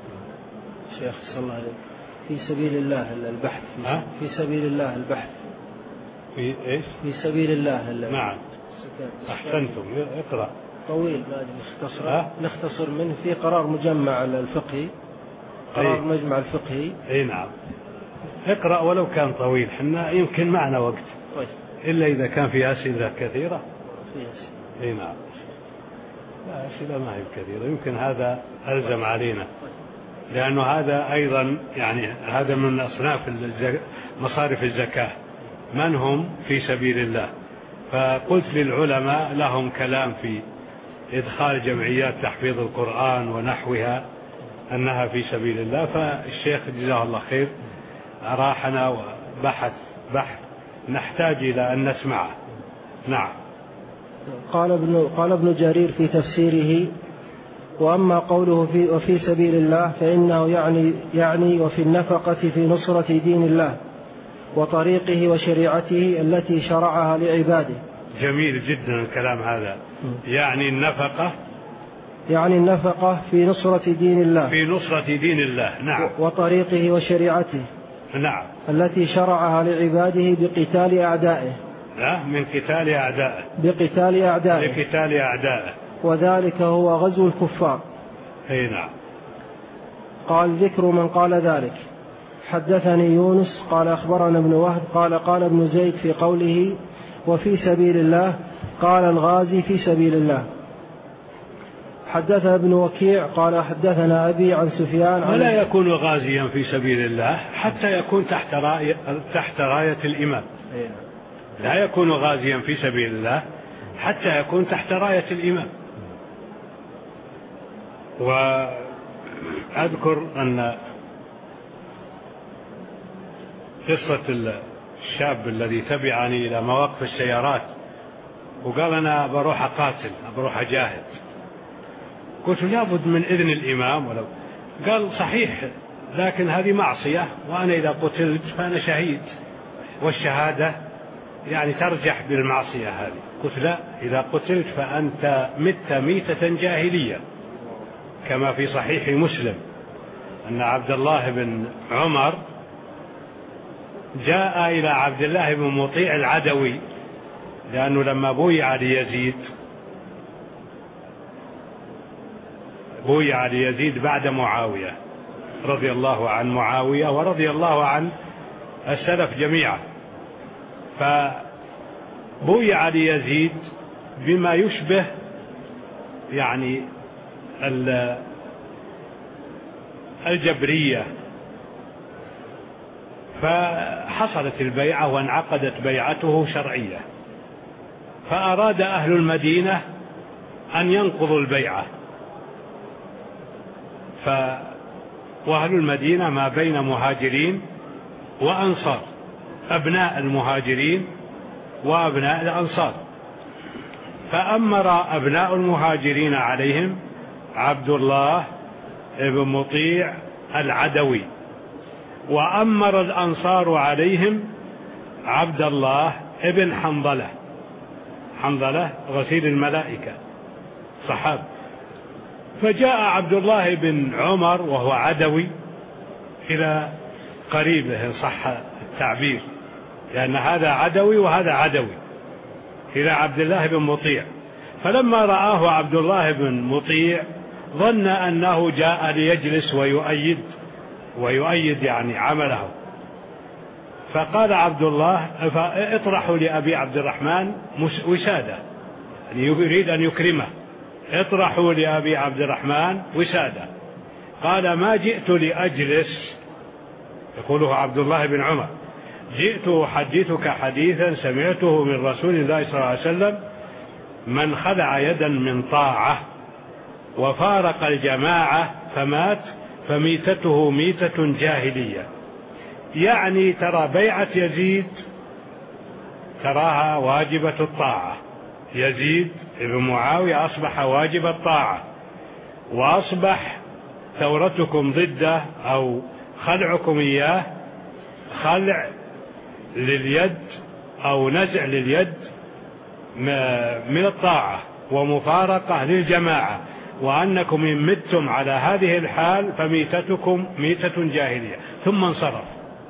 شيخ صلى الله عليه في سبيل الله البحث في, في سبيل الله البحث في إيش؟ في سبيل الله. نعم أحسنتم. اقرأ. طويل ما أدري نختصر نختصر منه في قرار مجمع الفقهي قرار أي. مجمع الفقهي. اي نعم. اقرأ ولو كان طويل، حنا يمكن معنا وقت طيب. إلا إذا كان في أسئلة كثيرة. في أسئلة. اي نعم. لا أسئلة ما هي كثيرة، يمكن هذا ألزم علينا لأنه هذا أيضا يعني هذا من أصناف مصارف الزكاة من هم في سبيل الله. فقلت للعلماء لهم كلام في إدخال جمعيات تحفيظ القرآن ونحوها أنها في سبيل الله، فالشيخ جزاه الله خير أراحنا وبحث بحث نحتاج إلى أن نسمعه. نعم. قال ابن, قال ابن جرير في تفسيره وأما قوله في وفي سبيل الله فإنه يعني, يعني وفي النفقة في نصرة دين الله وطريقه وشريعته التي شرعها لعباده. جميل جدا الكلام هذا. يعني النفقة يعني النفقة في نصرة دين الله في نصرة دين الله. نعم. وطريقه وشريعته. نعم. التي شرعها لعباده بقتال أعدائه. لا من قتال أعدائه. بقتال أعدائه. بقتال أعدائه. وذلك هو غزو الكفار. أي نعم. قال ذكر من قال ذلك. حدثني يونس قال أخبرنا ابن وهب قال قال ابن زيد في قوله وفي سبيل الله قال الغازي في سبيل الله. حدثنا ابن وكيع قال حدثنا أبي عن سفيان. ولا يكون غازيا في سبيل الله حتى يكون تحت راية, تحت راية الإمام. لا يكون غازيا في سبيل الله حتى يكون تحت راية الإمام. وأذكر أن قصة الشاب الذي تبعني إلى مواقف السيارات وقال أنا بروح أقاتل بروح أجاهد، قلت لابد من إذن الإمام ولو قال صحيح لكن هذه معصية وأنا إذا قتلت فأنا شهيد والشهادة يعني ترجح بالمعصية هذه. قلت لا، إذا قتلت فأنت مت ميتة جاهلية كما في صحيح مسلم أن عبد الله بن عمر جاء إلى عبد الله بن مطيع العدوي لأنه لما بويع ليزيد بويع ليزيد بعد معاوية رضي الله عن معاوية ورضي الله عن السلف جميعا، فبويع ليزيد بما يشبه يعني الجبرية، فحصلت البيعة وانعقدت بيعته شرعية، فأراد أهل المدينة أن ينقضوا البيعة، ف وأهل المدينة ما بين مهاجرين وأنصار، أبناء المهاجرين وأبناء الأنصار، فأمر أبناء المهاجرين عليهم عبد الله بن مطيع العدوي، وأمر الأنصار عليهم عبد الله بن حنظلة حنظلة غسيل الملائكة صحاب. فجاء عبد الله بن عمر وهو عدوي إلى قريبه إن صح التعبير، لأن هذا عدوي وهذا عدوي إلى عبد الله بن مطيع. فلما رآه عبد الله بن مطيع ظن أنه جاء ليجلس ويؤيد ويؤيد يعني عمله، فقال عبد الله اطرحوا لأبي عبد الرحمن وسادة، يعني يريد أن يكرمه، اطرحوا لأبي عبد الرحمن وسادة. قال ما جئت لأجلس، يقوله عبد الله بن عمر، جئت أحدثك حديثا سمعته من رسول الله صلى الله عليه وسلم: من خلع يدا من طاعة وفارق الجماعة فمات فميتته ميتة جاهلية. يعني ترى بيعة يزيد تراها واجبة الطاعة، يزيد ابن معاوية أصبح واجب الطاعة، وأصبح ثورتكم ضده أو خلعكم إياه خلع لليد أو نزع لليد من الطاعة ومفارقة للجماعة، وأنكم إن متم على هذه الحال فميتتكم ميتة جاهلية. ثم انصرف.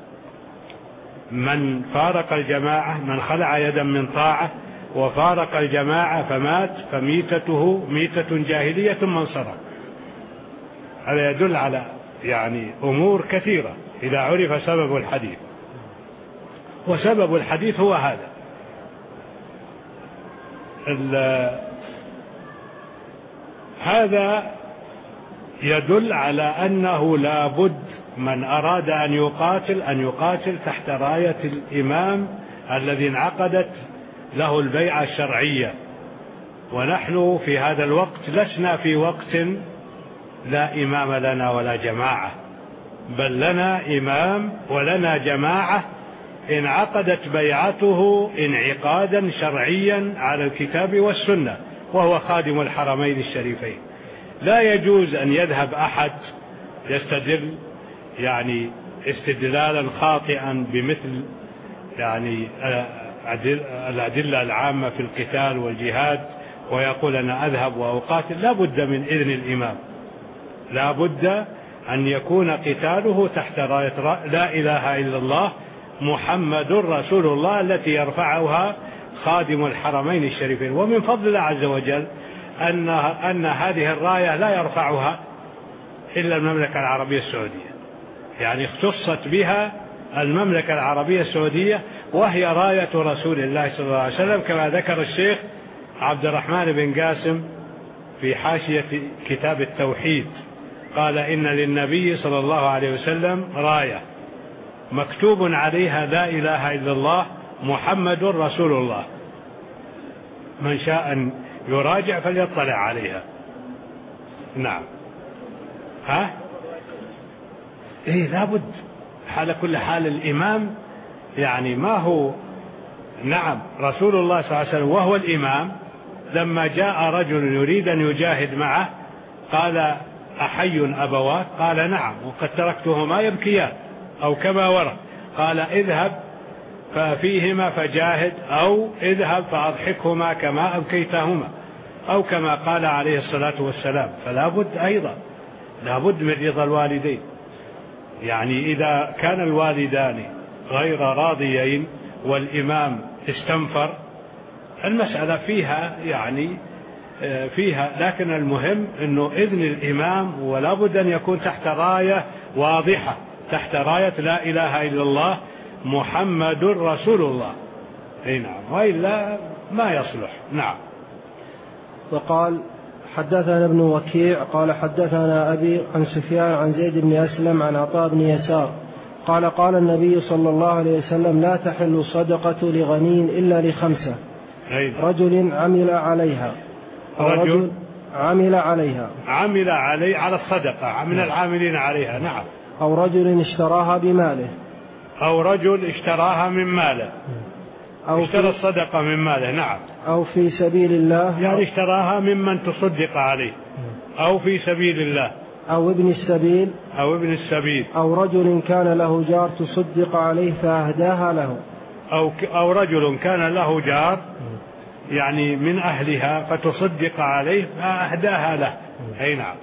من فارق الجماعة، من خلع يدا من طاعة وفارق الجماعة فمات فميتته ميتة جاهلية، ثم انصرف. هذا يدل على يعني أمور كثيرة إذا عرف سبب الحديث، وسبب الحديث هو هذا. هذا يدل على أنه لا بد من أراد أن يقاتل أن يقاتل تحت راية الإمام الذي انعقدت له البيعة الشرعية. ونحن في هذا الوقت لسنا في وقت لا إمام لنا ولا جماعة، بل لنا إمام ولنا جماعة انعقدت بيعته انعقادا شرعيا على الكتاب والسنة، وهو خادم الحرمين الشريفين. لا يجوز أن يذهب أحد يستدل يعني استدلالا خاطئا بمثل يعني الأدلة العامة في القتال والجهاد ويقول أنا أذهب وأقاتل. لا بد من إذن الإمام، لا بد أن يكون قتاله تحت راية لا إله إلا الله محمد رسول الله التي يرفعها خادم الحرمين الشريفين. ومن فضل الله عز وجل أن, أن هذه الراية لا يرفعها إلا المملكة العربية السعودية، يعني اختصت بها المملكة العربية السعودية، وهي راية رسول الله صلى الله عليه وسلم، كما ذكر الشيخ عبد الرحمن بن قاسم في حاشية كتاب التوحيد، قال إن للنبي صلى الله عليه وسلم راية مكتوب عليها لا إله إلا الله محمد رسول الله، من شاء أن يراجع فليطلع عليها. نعم. ها إيه لابد على كل حال الإمام يعني ما هو. نعم رسول الله صلى الله عليه وسلم وهو الإمام لما جاء رجل يريد أن يجاهد معه قال أحي أبواك؟ قال نعم، وقد تركتهما يبكيان، أو كما ورد قال اذهب ففيهما فجاهد، أو اذهب فأضحكهما كما أبكيتهما، أو كما قال عليه الصلاة والسلام. فلا بد أيضا لا بد من رضا الوالدين. يعني إذا كان الوالدان غير راضيين والإمام استنفر المسألة فيها يعني فيها، لكن المهم أنه إذن الإمام، ولا بد أن يكون تحت راية واضحة، تحت راية لا إله إلا الله محمد رسول الله. أي نعم، وإلا ما يصلح. نعم. وقال حدثنا ابن وكيع قال حدثنا أبي عن سفيان عن زيد بن أسلم عن عطاء بن يسار قال قال النبي صلى الله عليه وسلم لا تحل الصدقة لغني إلا لخمسة: رجل عمل عليها، أو رجل, رجل عمل عليها عمل علي على الصدقة من العاملين عليها. نعم. أو رجل اشتراها بماله، أو رجل اشتراها من ماله، أو اشترى الصدقة من ماله. نعم. أو في سبيل الله، يعني اشتراها ممن تصدق عليه، أو في سبيل الله، أو ابن السبيل، أو ابن السبيل، أو رجل كان له جار تصدق عليه فأهداها له، أو أو رجل كان له جار يعني من أهلها فتصدق عليه فأهداها له. أي نعم.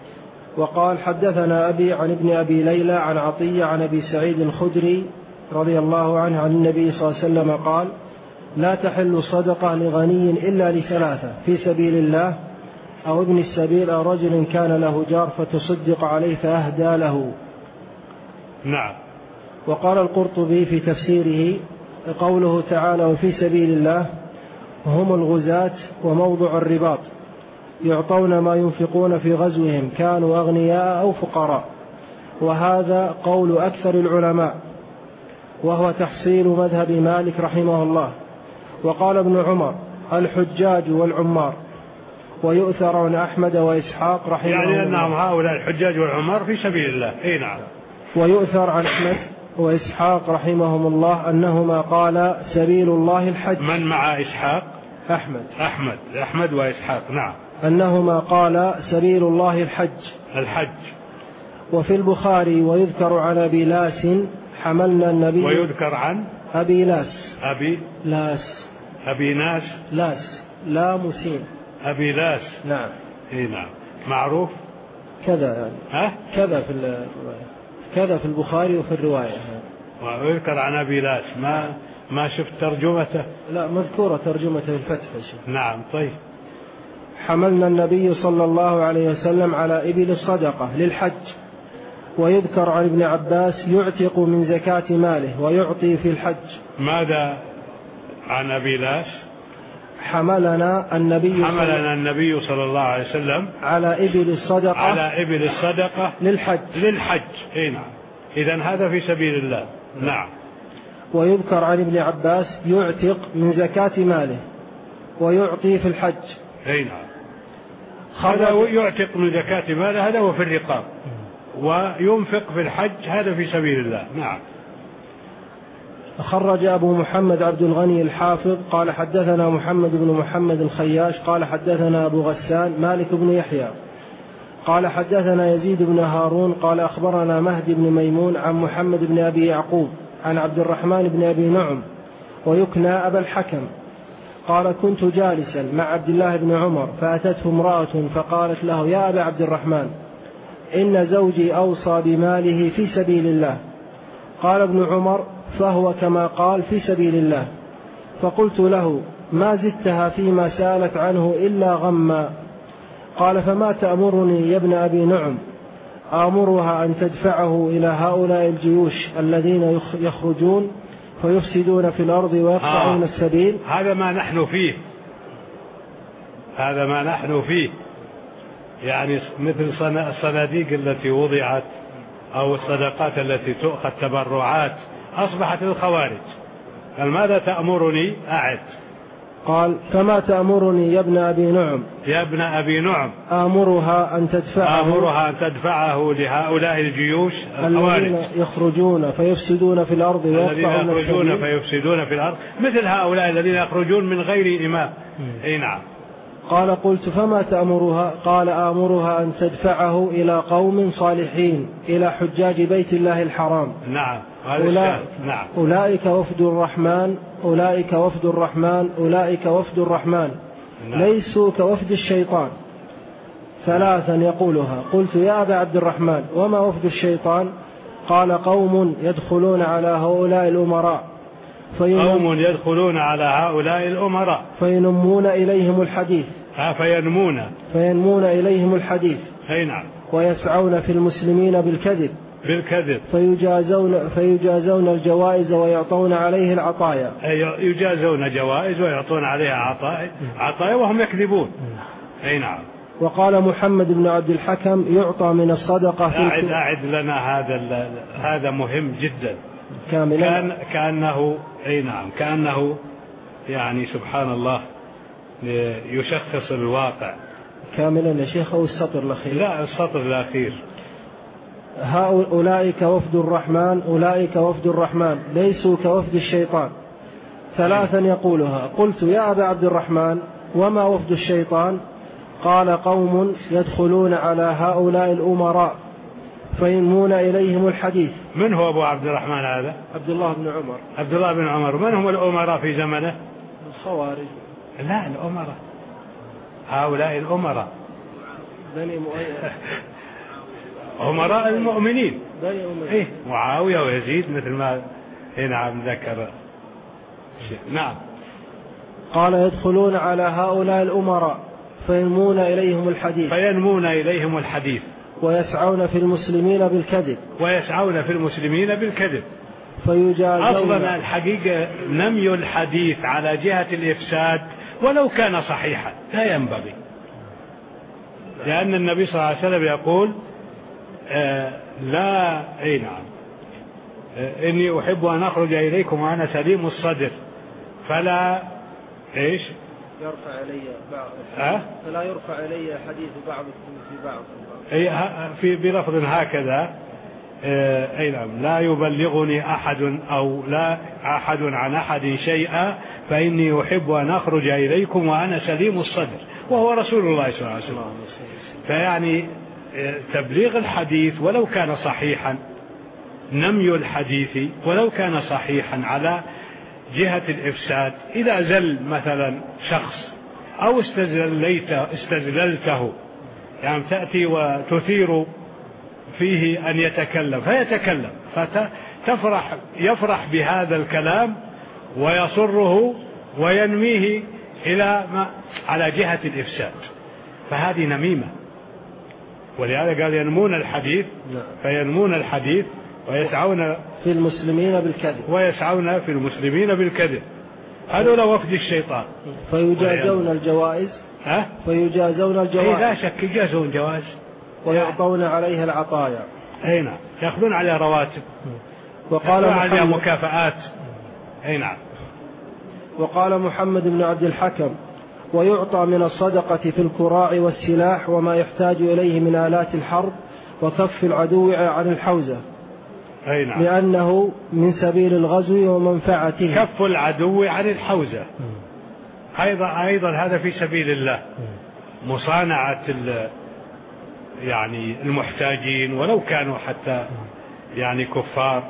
وقال حدثنا أبي عن ابن أبي ليلى عن عطية عن أبي سعيد الخدري رضي الله عنه عن النبي صلى الله عليه وسلم قال لا تحل صدقة لغني إلا لثلاثة: في سبيل الله، أو ابن السبيل، أو رجل كان له جار فتصدق عليه فأهدى له. نعم. وقال القرطبي في تفسيره قوله تعالى وفي سبيل الله هم الغزاة وموضع الرباط يعطون ما ينفقون في غزوهم كانوا أغنياء أو فقراء، وهذا قول أكثر العلماء وهو تحصيل مذهب مالك رحمه الله. وقال ابن عمر الحجاج والعمار، ويؤثر عن أحمد وإسحاق رحمه يعني الله، يعني أنهم هؤلاء الحجاج والعمار في سبيل الله. إيه نعم. ويؤثر عن أحمد وإسحاق رحمهم الله أنهما قال سبيل الله الحج. من مع إسحاق؟ أحمد أحمد أحمد وإسحاق. نعم. أنهما قال سبيل الله الحج الحج. وفي البخاري ويذكر عن أبي لاس حملنا النبي. ويذكر عن أبي لاس. أبي لاس. أبي ناس. لاس لا مسين. أبي لاس. نعم. إيه نعم. معروف كذا يعني. ها؟ كذا في الرواية، كذا في البخاري وفي الرواية. ويذكر عن أبي لاس. ما ما شفت ترجمته؟ لا، مذكورة ترجمته في الفتح. نعم. طيب. حملنا النبي صلى الله عليه وسلم على إبل الصدقة للحج. ويذكر عن ابن عباس يعتق من زكاة ماله ويعطي في الحج. ماذا عن أبي لاس؟ حملنا النبي حملنا النبي صلى الله عليه وسلم على إبل الصدقة على إبل الصدقة للحج. للحج. إيه نعم. إذن هذا في سبيل الله. نعم. ويذكر عن ابن عباس يعتق من زكاة ماله ويعطي في الحج. أي نعم. هذا يعتق من زكاة ماله، هذا هو في الرقاب. وينفق في الحج، هذا في سبيل الله. نعم. خرج أبو محمد عبد الغني الحافظ قال حدثنا محمد بن محمد الخياش قال حدثنا أبو غسان مالك بن يحيى قال حدثنا يزيد بن هارون قال أخبرنا مهدي بن ميمون عن محمد بن أبي يعقوب عن عبد الرحمن بن أبي نعم ويكنى أبا الحكم قال كنت جالسا مع عبد الله بن عمر فأتته امرأة فقالت له يا أبا عبد الرحمن إن زوجي أوصى بماله في سبيل الله. قال ابن عمر فهو كما قال في سبيل الله. فقلت له ما زدتها فيما سألت عنه إلا غما. قال فما تأمرني يا ابن أبي نعم؟ آمرها أن تدفعه إلى هؤلاء الجيوش الذين يخرجون فيفسدون في الأرض ويقطعون آه. السبيل. هذا ما نحن فيه، هذا ما نحن فيه. يعني مثل الصناديق التي وضعت أو الصدقات التي تؤخذ تبرعات أصبحت الخوارج. قال ماذا تأمرني؟ أعد. قال فما تأمرني يا ابن أبي نعم؟ يا ابن أبي نعم آمرها أن تدفعه آمرها أن تدفعه لهؤلاء الجيوش الخوارج الذين يخرجون فيفسدون في الأرض ويقطعون يخرجون فيفسدون في الأرض، مثل هؤلاء الذين يخرجون من غير إمام. أي نعم. قال قلت فما تأمرها؟ قال آمرها أن تدفعه إلى قوم صالحين إلى حجاج بيت الله الحرام. نعم. أولئك, نعم. أولئك وفد الرحمن أولئك وفد الرحمن أولئك وفد الرحمن. نعم. ليسوا كوفد الشيطان. ثلاثا يقولها. قلت يا أبا عبد الرحمن وما وفد الشيطان؟ قال قوم يدخلون على هؤلاء الأمراء قوم يدخلون على هؤلاء الأمراء فينمون إليهم الحديث ها فينمون فينمون إليهم الحديث. أي نعم. ويسعون في المسلمين بالكذب بالكذب فيجازون فيجازون الجوائز ويعطون عليه العطايا. يجازون جوائز ويعطون عليها عطايا عطايا وهم يكذبون. أي نعم. وقال محمد بن عبد الحكم يعطى من الصدقة. أعد أعد لنا هذا هذا مهم جدا. كاملا. كان كأنه أي نعم كأنه يعني سبحان الله يشخص الواقع. كاملا يا شيخ أو السطر الأخير؟ لا السطر الأخير. أولئك وفد الرحمن أولئك وفد الرحمن ليسوا كوفد الشيطان. ثلاثا يقولها. قلت يا أبا عبد الرحمن وما وفد الشيطان؟ قال قوم يدخلون على هؤلاء الأمراء فينمون إليهم الحديث. من هو أبو عبد الرحمن هذا؟ عبد الله بن عمر. عبد الله بن عمر. من هم الأمراء في زمنه؟ الخوارج. لا الأمراء هؤلاء الأمراء بني مؤيد. أمراء المؤمنين. إيه معاوية ويزيد مثل ما هنا ذكر. نعم. قال يدخلون على هؤلاء الأمراء فينمون إليهم الحديث فينمون إليهم الحديث ويسعون في المسلمين بالكذب ويسعون في المسلمين بالكذب. فيجازون. أصلا الحقيقة نمي الحديث على جهة الإفساد ولو كان صحيحا لا ينبغي، لأن النبي صلى الله عليه وسلم يقول آه لا أي نعم آه إني أحب أن أخرج إليكم وأنا سليم الصدر فلا إيش يرفع إلي بعض أه؟ فلا يرفع إلي حديث بعضكم في بعض أي في بلفظ هكذا آه أي نعم لا يبلغني أحد أو لا أحد عن أحد شيئا فإني أحب أن أخرج إليكم وأنا سليم الصدر، وهو رسول الله صلى الله عليه وسلم. فيعني تبليغ الحديث ولو كان صحيحا، نمي الحديث ولو كان صحيحا على جهة الإفساد، إذا زل مثلا شخص أو استزليته استزللته يعني تأتي وتثير فيه أن يتكلم فيتكلم فتفرح يفرح بهذا الكلام ويصره وينميه إلى ما على جهة الإفساد، فهذه نميمة. ولهذا قال ينمون الحديث فينمون الحديث ويسعون في المسلمين بالكذب ويسعون في المسلمين بالكذب. هذول وفد الشيطان. فيجازون الجوائز ها فيجازون الجوائز لا شك يجازون جوائز ويعطون عليها العطايا. أي نعم يأخذون عليها رواتب وقال عليها مكافآت. أي نعم. وقال محمد بن عبد الحكم ويعطى من الصدقة في الكراع والسلاح وما يحتاج إليه من آلات الحرب وكف العدو عن الحوزة. أي نعم. لأنه من سبيل الغزو ومنفعته. كف العدو عن الحوزة أيضا أيضا هذا في سبيل الله. مصانعة يعني المحتاجين ولو كانوا حتى يعني كفار،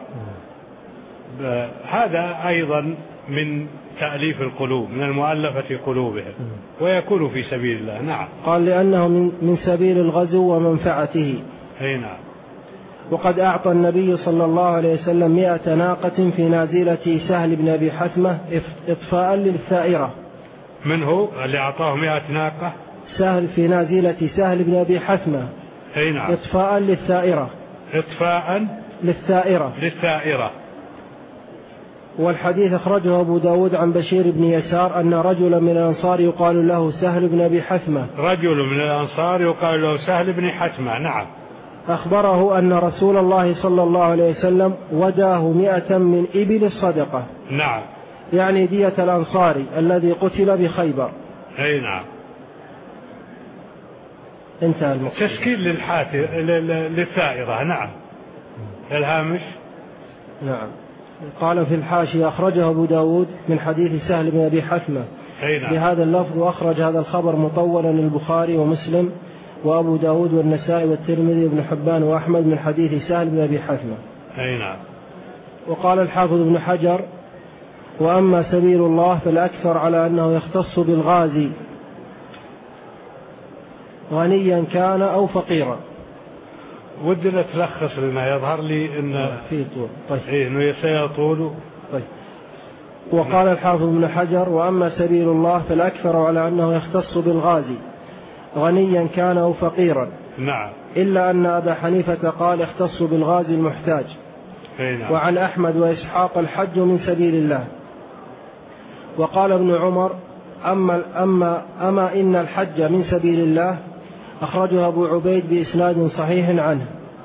هذا أيضا من تأليف القلوب، من المؤلفة قلوبهم، ويكون في سبيل الله. نعم. قال لأنه من, من سبيل الغزو ومنفعته. أي نعم. وقد أعطى النبي صلى الله عليه وسلم مئة ناقة في نازلة سهل بن أبي حثمة إطفاء للثائرة. من هو اللي أعطاه مئة ناقة؟ سهل في نازلة سهل بن أبي حثمة. أي نعم. إطفاء للثائرة. إطفاء للثائرة. للثائرة. والحديث أخرجه أبو داود عن بشير بن يسار أن رجلا من الأنصار يقال له سهل بن أبي حثمة. رجل من الأنصار يقال له سهل بن حثمة. نعم. أخبره أن رسول الله صلى الله عليه وسلم وداه مئة من إبل الصدقة. نعم. يعني دية الأنصاري الذي قتل بخيبر. أي نعم. انتهى المقصود. تشكيل للحافر للثائرة. نعم. الهامش. نعم. قال في الحاشية أخرجه أبو داود من حديث سهل بن أبي حثمة نعم. بهذا اللفظ، وأخرج هذا الخبر مطولا البخاري ومسلم وأبو داود والنسائي والترمذي وابن حبان وأحمد من حديث سهل بن أبي حثمة. أي نعم. وقال الحافظ ابن حجر وأما سبيل الله فالأكثر على أنه يختص بالغازي غنيا كان أو فقيرا. ودنا تلخص لنا، يظهر لي إن في طول. طيب. إيه إنه سيطول. طيب. وقال الحافظ ابن حجر وأما سبيل الله فالأكثر على أنه يختص بالغازي غنيا كان أو فقيرا. نعم. إلا أن أبا حنيفة قال يختص بالغازي المحتاج. نعم. وعن أحمد وإسحاق الحج من سبيل الله. وقال ابن عمر أما, أما, أما إن الحج من سبيل الله. أخرجه أبو عبيد بإسناد صحيح عنه.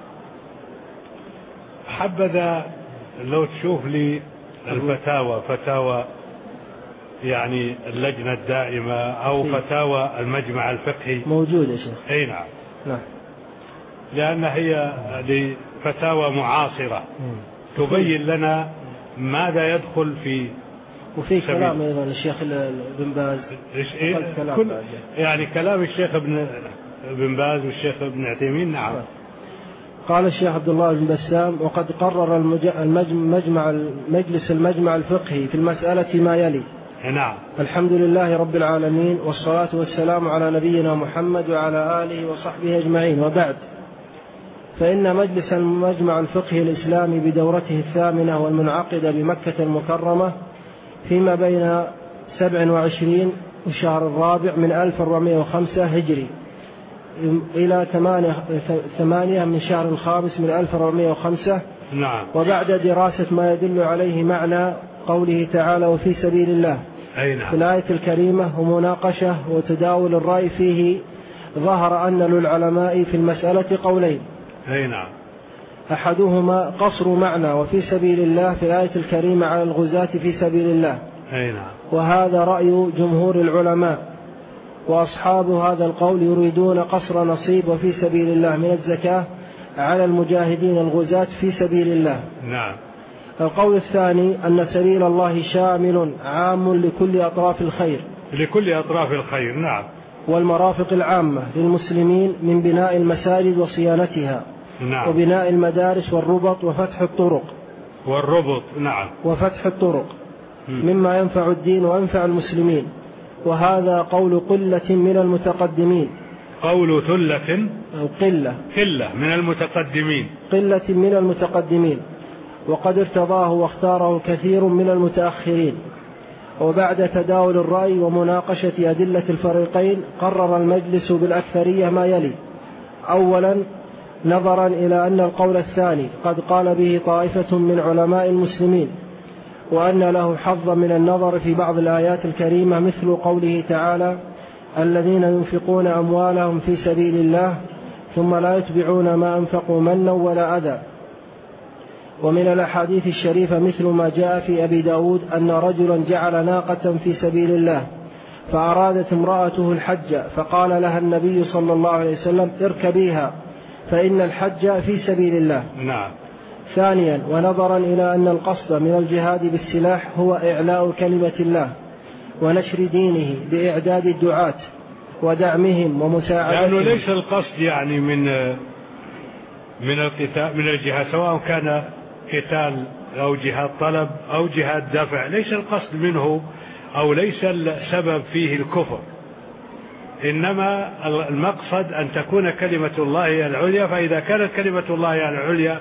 حبذا لو تشوف لي الفتاوى فتاوى يعني اللجنة الدائمة أو فيه. فتاوى المجمع الفقهي موجودة يا شيخ. أي نعم. نعم. لأن هي لفتاوى معاصرة م. تبين لنا ماذا يدخل في. وفي كلام أيضا الشيخ بن باز. إيه؟ كل يعني كلام الشيخ ابن بن باز والشيخ ابن عثيمين. نعم. قال الشيخ عبد الله بن بسام وقد قرر المجمع مجلس المجمع الفقهي في المسألة ما يلي. نعم. الحمد لله رب العالمين والصلاة والسلام على نبينا محمد وعلى آله وصحبه أجمعين، وبعد. فإن مجلس المجمع الفقهي الإسلامي بدورته الثامنة والمنعقدة بمكة المكرمة فيما بين سبع وعشرين وشهر الرابع من ألف وأربعمائة وخمسة هجري إلى ثمانية من شهر الخامس من ألف وأربعمائة وخمسة. نعم. وبعد دراسة ما يدل عليه معنى قوله تعالى وفي سبيل الله أي نعم. في الآية الكريمة ومناقشة وتداول الرأي فيه، ظهر أن للعلماء في المسألة قولين. أي نعم. أحدهما قصر معنى وفي سبيل الله في الآية الكريمة على الغزاة في سبيل الله، أي نعم. وهذا رأي جمهور العلماء، وأصحاب هذا القول يريدون قصر نصيب وفي سبيل الله من الزكاة على المجاهدين الغزاة في سبيل الله. نعم. القول الثاني أن سبيل الله شامل عام لكل أطراف الخير لكل أطراف الخير. نعم. والمرافق العامة للمسلمين من بناء المساجد وصيانتها. نعم. وبناء المدارس والربط وفتح الطرق والربط. نعم. وفتح الطرق مما ينفع الدين وينفع المسلمين، وهذا قول قلة من المتقدمين. قول ثلة أو قلة قلة من المتقدمين قلة من المتقدمين وقد ارتضاه واختاره كثير من المتأخرين. وبعد تداول الرأي ومناقشة أدلة الفريقين قرر المجلس بالأكثرية ما يلي: أولا، نظرا إلى أن القول الثاني قد قال به طائفة من علماء المسلمين، وأن له حظا من النظر في بعض الآيات الكريمة مثل قوله تعالى الذين ينفقون أموالهم في سبيل الله ثم لا يتبعون ما أنفقوا منا ولا أذى. ومن الأحاديث الشريفة مثل ما جاء في أبي داود أن رجلا جعل ناقة في سبيل الله فأرادت امرأته الحج فقال لها النبي صلى الله عليه وسلم اركبيها فإن الحج في سبيل الله. نعم. ثانيا، ونظرا إلى أن القصد من الجهاد بالسلاح هو إعلاء كلمة الله ونشر دينه بإعداد الدعاة ودعمهم ومساعدتهم، لأنه ليس القصد يعني من من القتال من الجهاد، سواء كان قتال أو جهاد طلب أو جهاد دفع، ليس القصد منه أو ليس السبب فيه الكفر، إنما المقصد أن تكون كلمة الله هي العليا. فإذا كانت كلمة الله هي العليا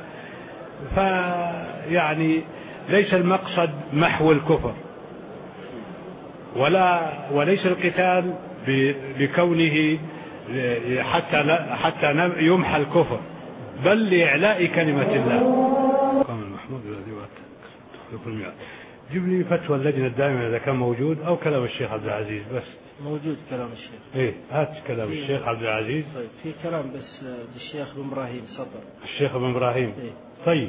فيعني ليس المقصد محو الكفر، ولا وليس القتال بكونه حتى حتى يمحى الكفر، بل لإعلاء كلمة الله. قام المحمود الذي جيب لي فتوى اللجنة الدائمة إذا كان موجود، أو كلام الشيخ عبد العزيز. بس موجود كلام الشيخ. إيه، هات كلام الشيخ عبد العزيز. طيب، في كلام بس بالشيخ بن إبراهيم صدر. الشيخ بن إبراهيم. إيه؟ طيب.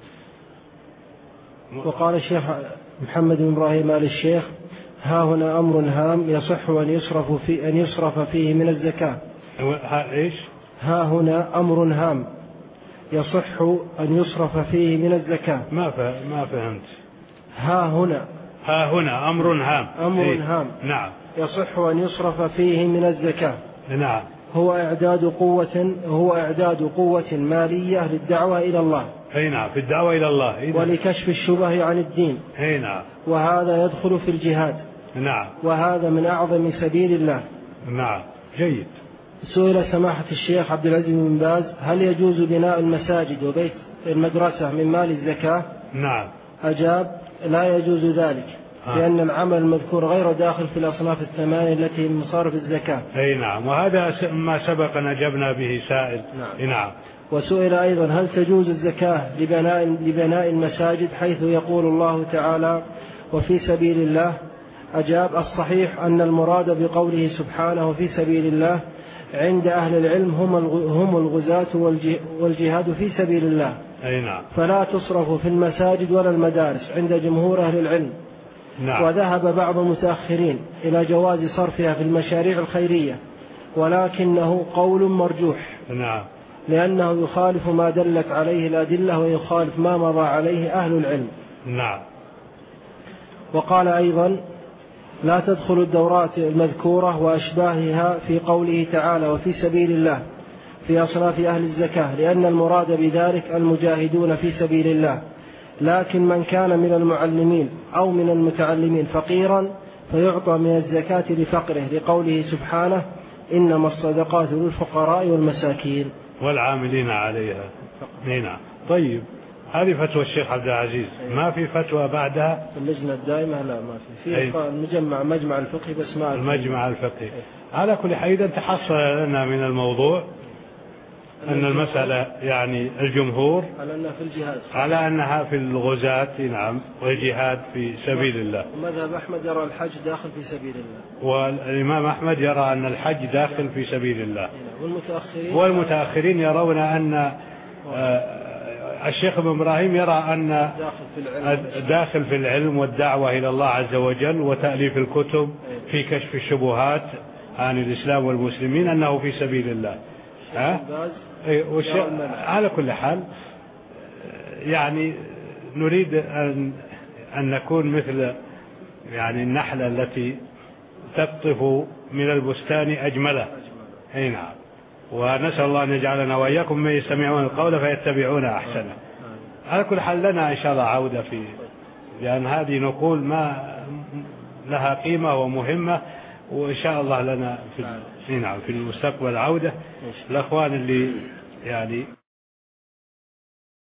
وقال الشيخ محمد بن إبراهيم آل الشيخ: ها هنا أمر هام يصح أن يصرف في أن يصرف فيه من الزكاة. ها إيش؟ ها هنا أمر هام يصح أن يصرف فيه من الزكاة. ما فهم ما فهمت. ها هنا ها هنا أمر هام. أمر إيه؟ هام. نعم. يصح أن يصرف فيه من الزكاة. نعم. هو إعداد قوة هو إعداد قوة مالية للدعوة إلى الله. أي نعم، في الدعوة إلى الله. إيه؟ ولكشف الشبه عن الدين. أي نعم. وهذا يدخل في الجهاد. نعم. وهذا من أعظم سبيل الله. نعم. جيد. سئل سماحة الشيخ عبد العزيز بن باز: هل يجوز بناء المساجد وبيت المدرسة من مال الزكاة؟ نعم. أجاب: لا يجوز ذلك، آه. لأن العمل المذكور غير داخل في الأصناف الثمانية التي من مصارف الزكاة. أي نعم، وهذا ما سبق أن أجبنا به سائل. نعم. نعم. وسئل أيضا: هل تجوز الزكاة لبناء, لبناء المساجد حيث يقول الله تعالى وفي سبيل الله؟ أجاب: الصحيح أن المراد بقوله سبحانه في سبيل الله عند أهل العلم هم الغزاة والجهاد في سبيل الله. أي نعم. فلا تصرف في المساجد ولا المدارس عند جمهور أهل العلم. نعم. وذهب بعض المتأخرين إلى جواز صرفها في المشاريع الخيرية، ولكنه قول مرجوح. نعم. لأنه يخالف ما دلت عليه الأدلة ويخالف ما مضى عليه أهل العلم. نعم. وقال أيضا: لا تدخل الدورات المذكورة وأشباهها في قوله تعالى وفي سبيل الله في أصناف أهل الزكاة، لأن المراد بذلك المجاهدون في سبيل الله، لكن من كان من المعلمين أو من المتعلمين فقيرا فيعطى من الزكاة لفقره، لقوله سبحانه إنما الصدقات للفقراء والمساكين. والعاملين عليها. نعم. طيب، هذه فتوى الشيخ عبد العزيز. ما في فتوى بعدها؟ اللجنة الدائمة لا ما في. في المجمع مجمع الفقهي بس ما المجمع الفقهي. على كل حال إذا تحصل لنا من الموضوع أن المسألة يعني الجمهور على أنها في الجهاد، على أنها في الغزاة. نعم. والجهاد في سبيل الله. ومذهب أحمد يرى الحج داخل في سبيل الله، والإمام أحمد يرى أن الحج داخل في سبيل الله. والمتأخرين والمتأخرين يرون أن الشيخ ابن إبراهيم يرى أن داخل في العلم والدعوة إلى الله عز وجل وتأليف الكتب في كشف الشبهات عن الإسلام والمسلمين أنه في سبيل الله. ها؟ على كل حال يعني نريد أن أن نكون مثل يعني النحلة التي تقطف من البستان أجمله. أي نعم. ونسأل الله أن يجعلنا وإياكم من يستمعون القول فيتبعون أحسنه. على كل حال لنا إن شاء الله عودة في، لأن هذه نقول ما لها قيمة ومهمة، وإن شاء الله لنا في نعم في المستقبل عودة. الأخوان اللي يعني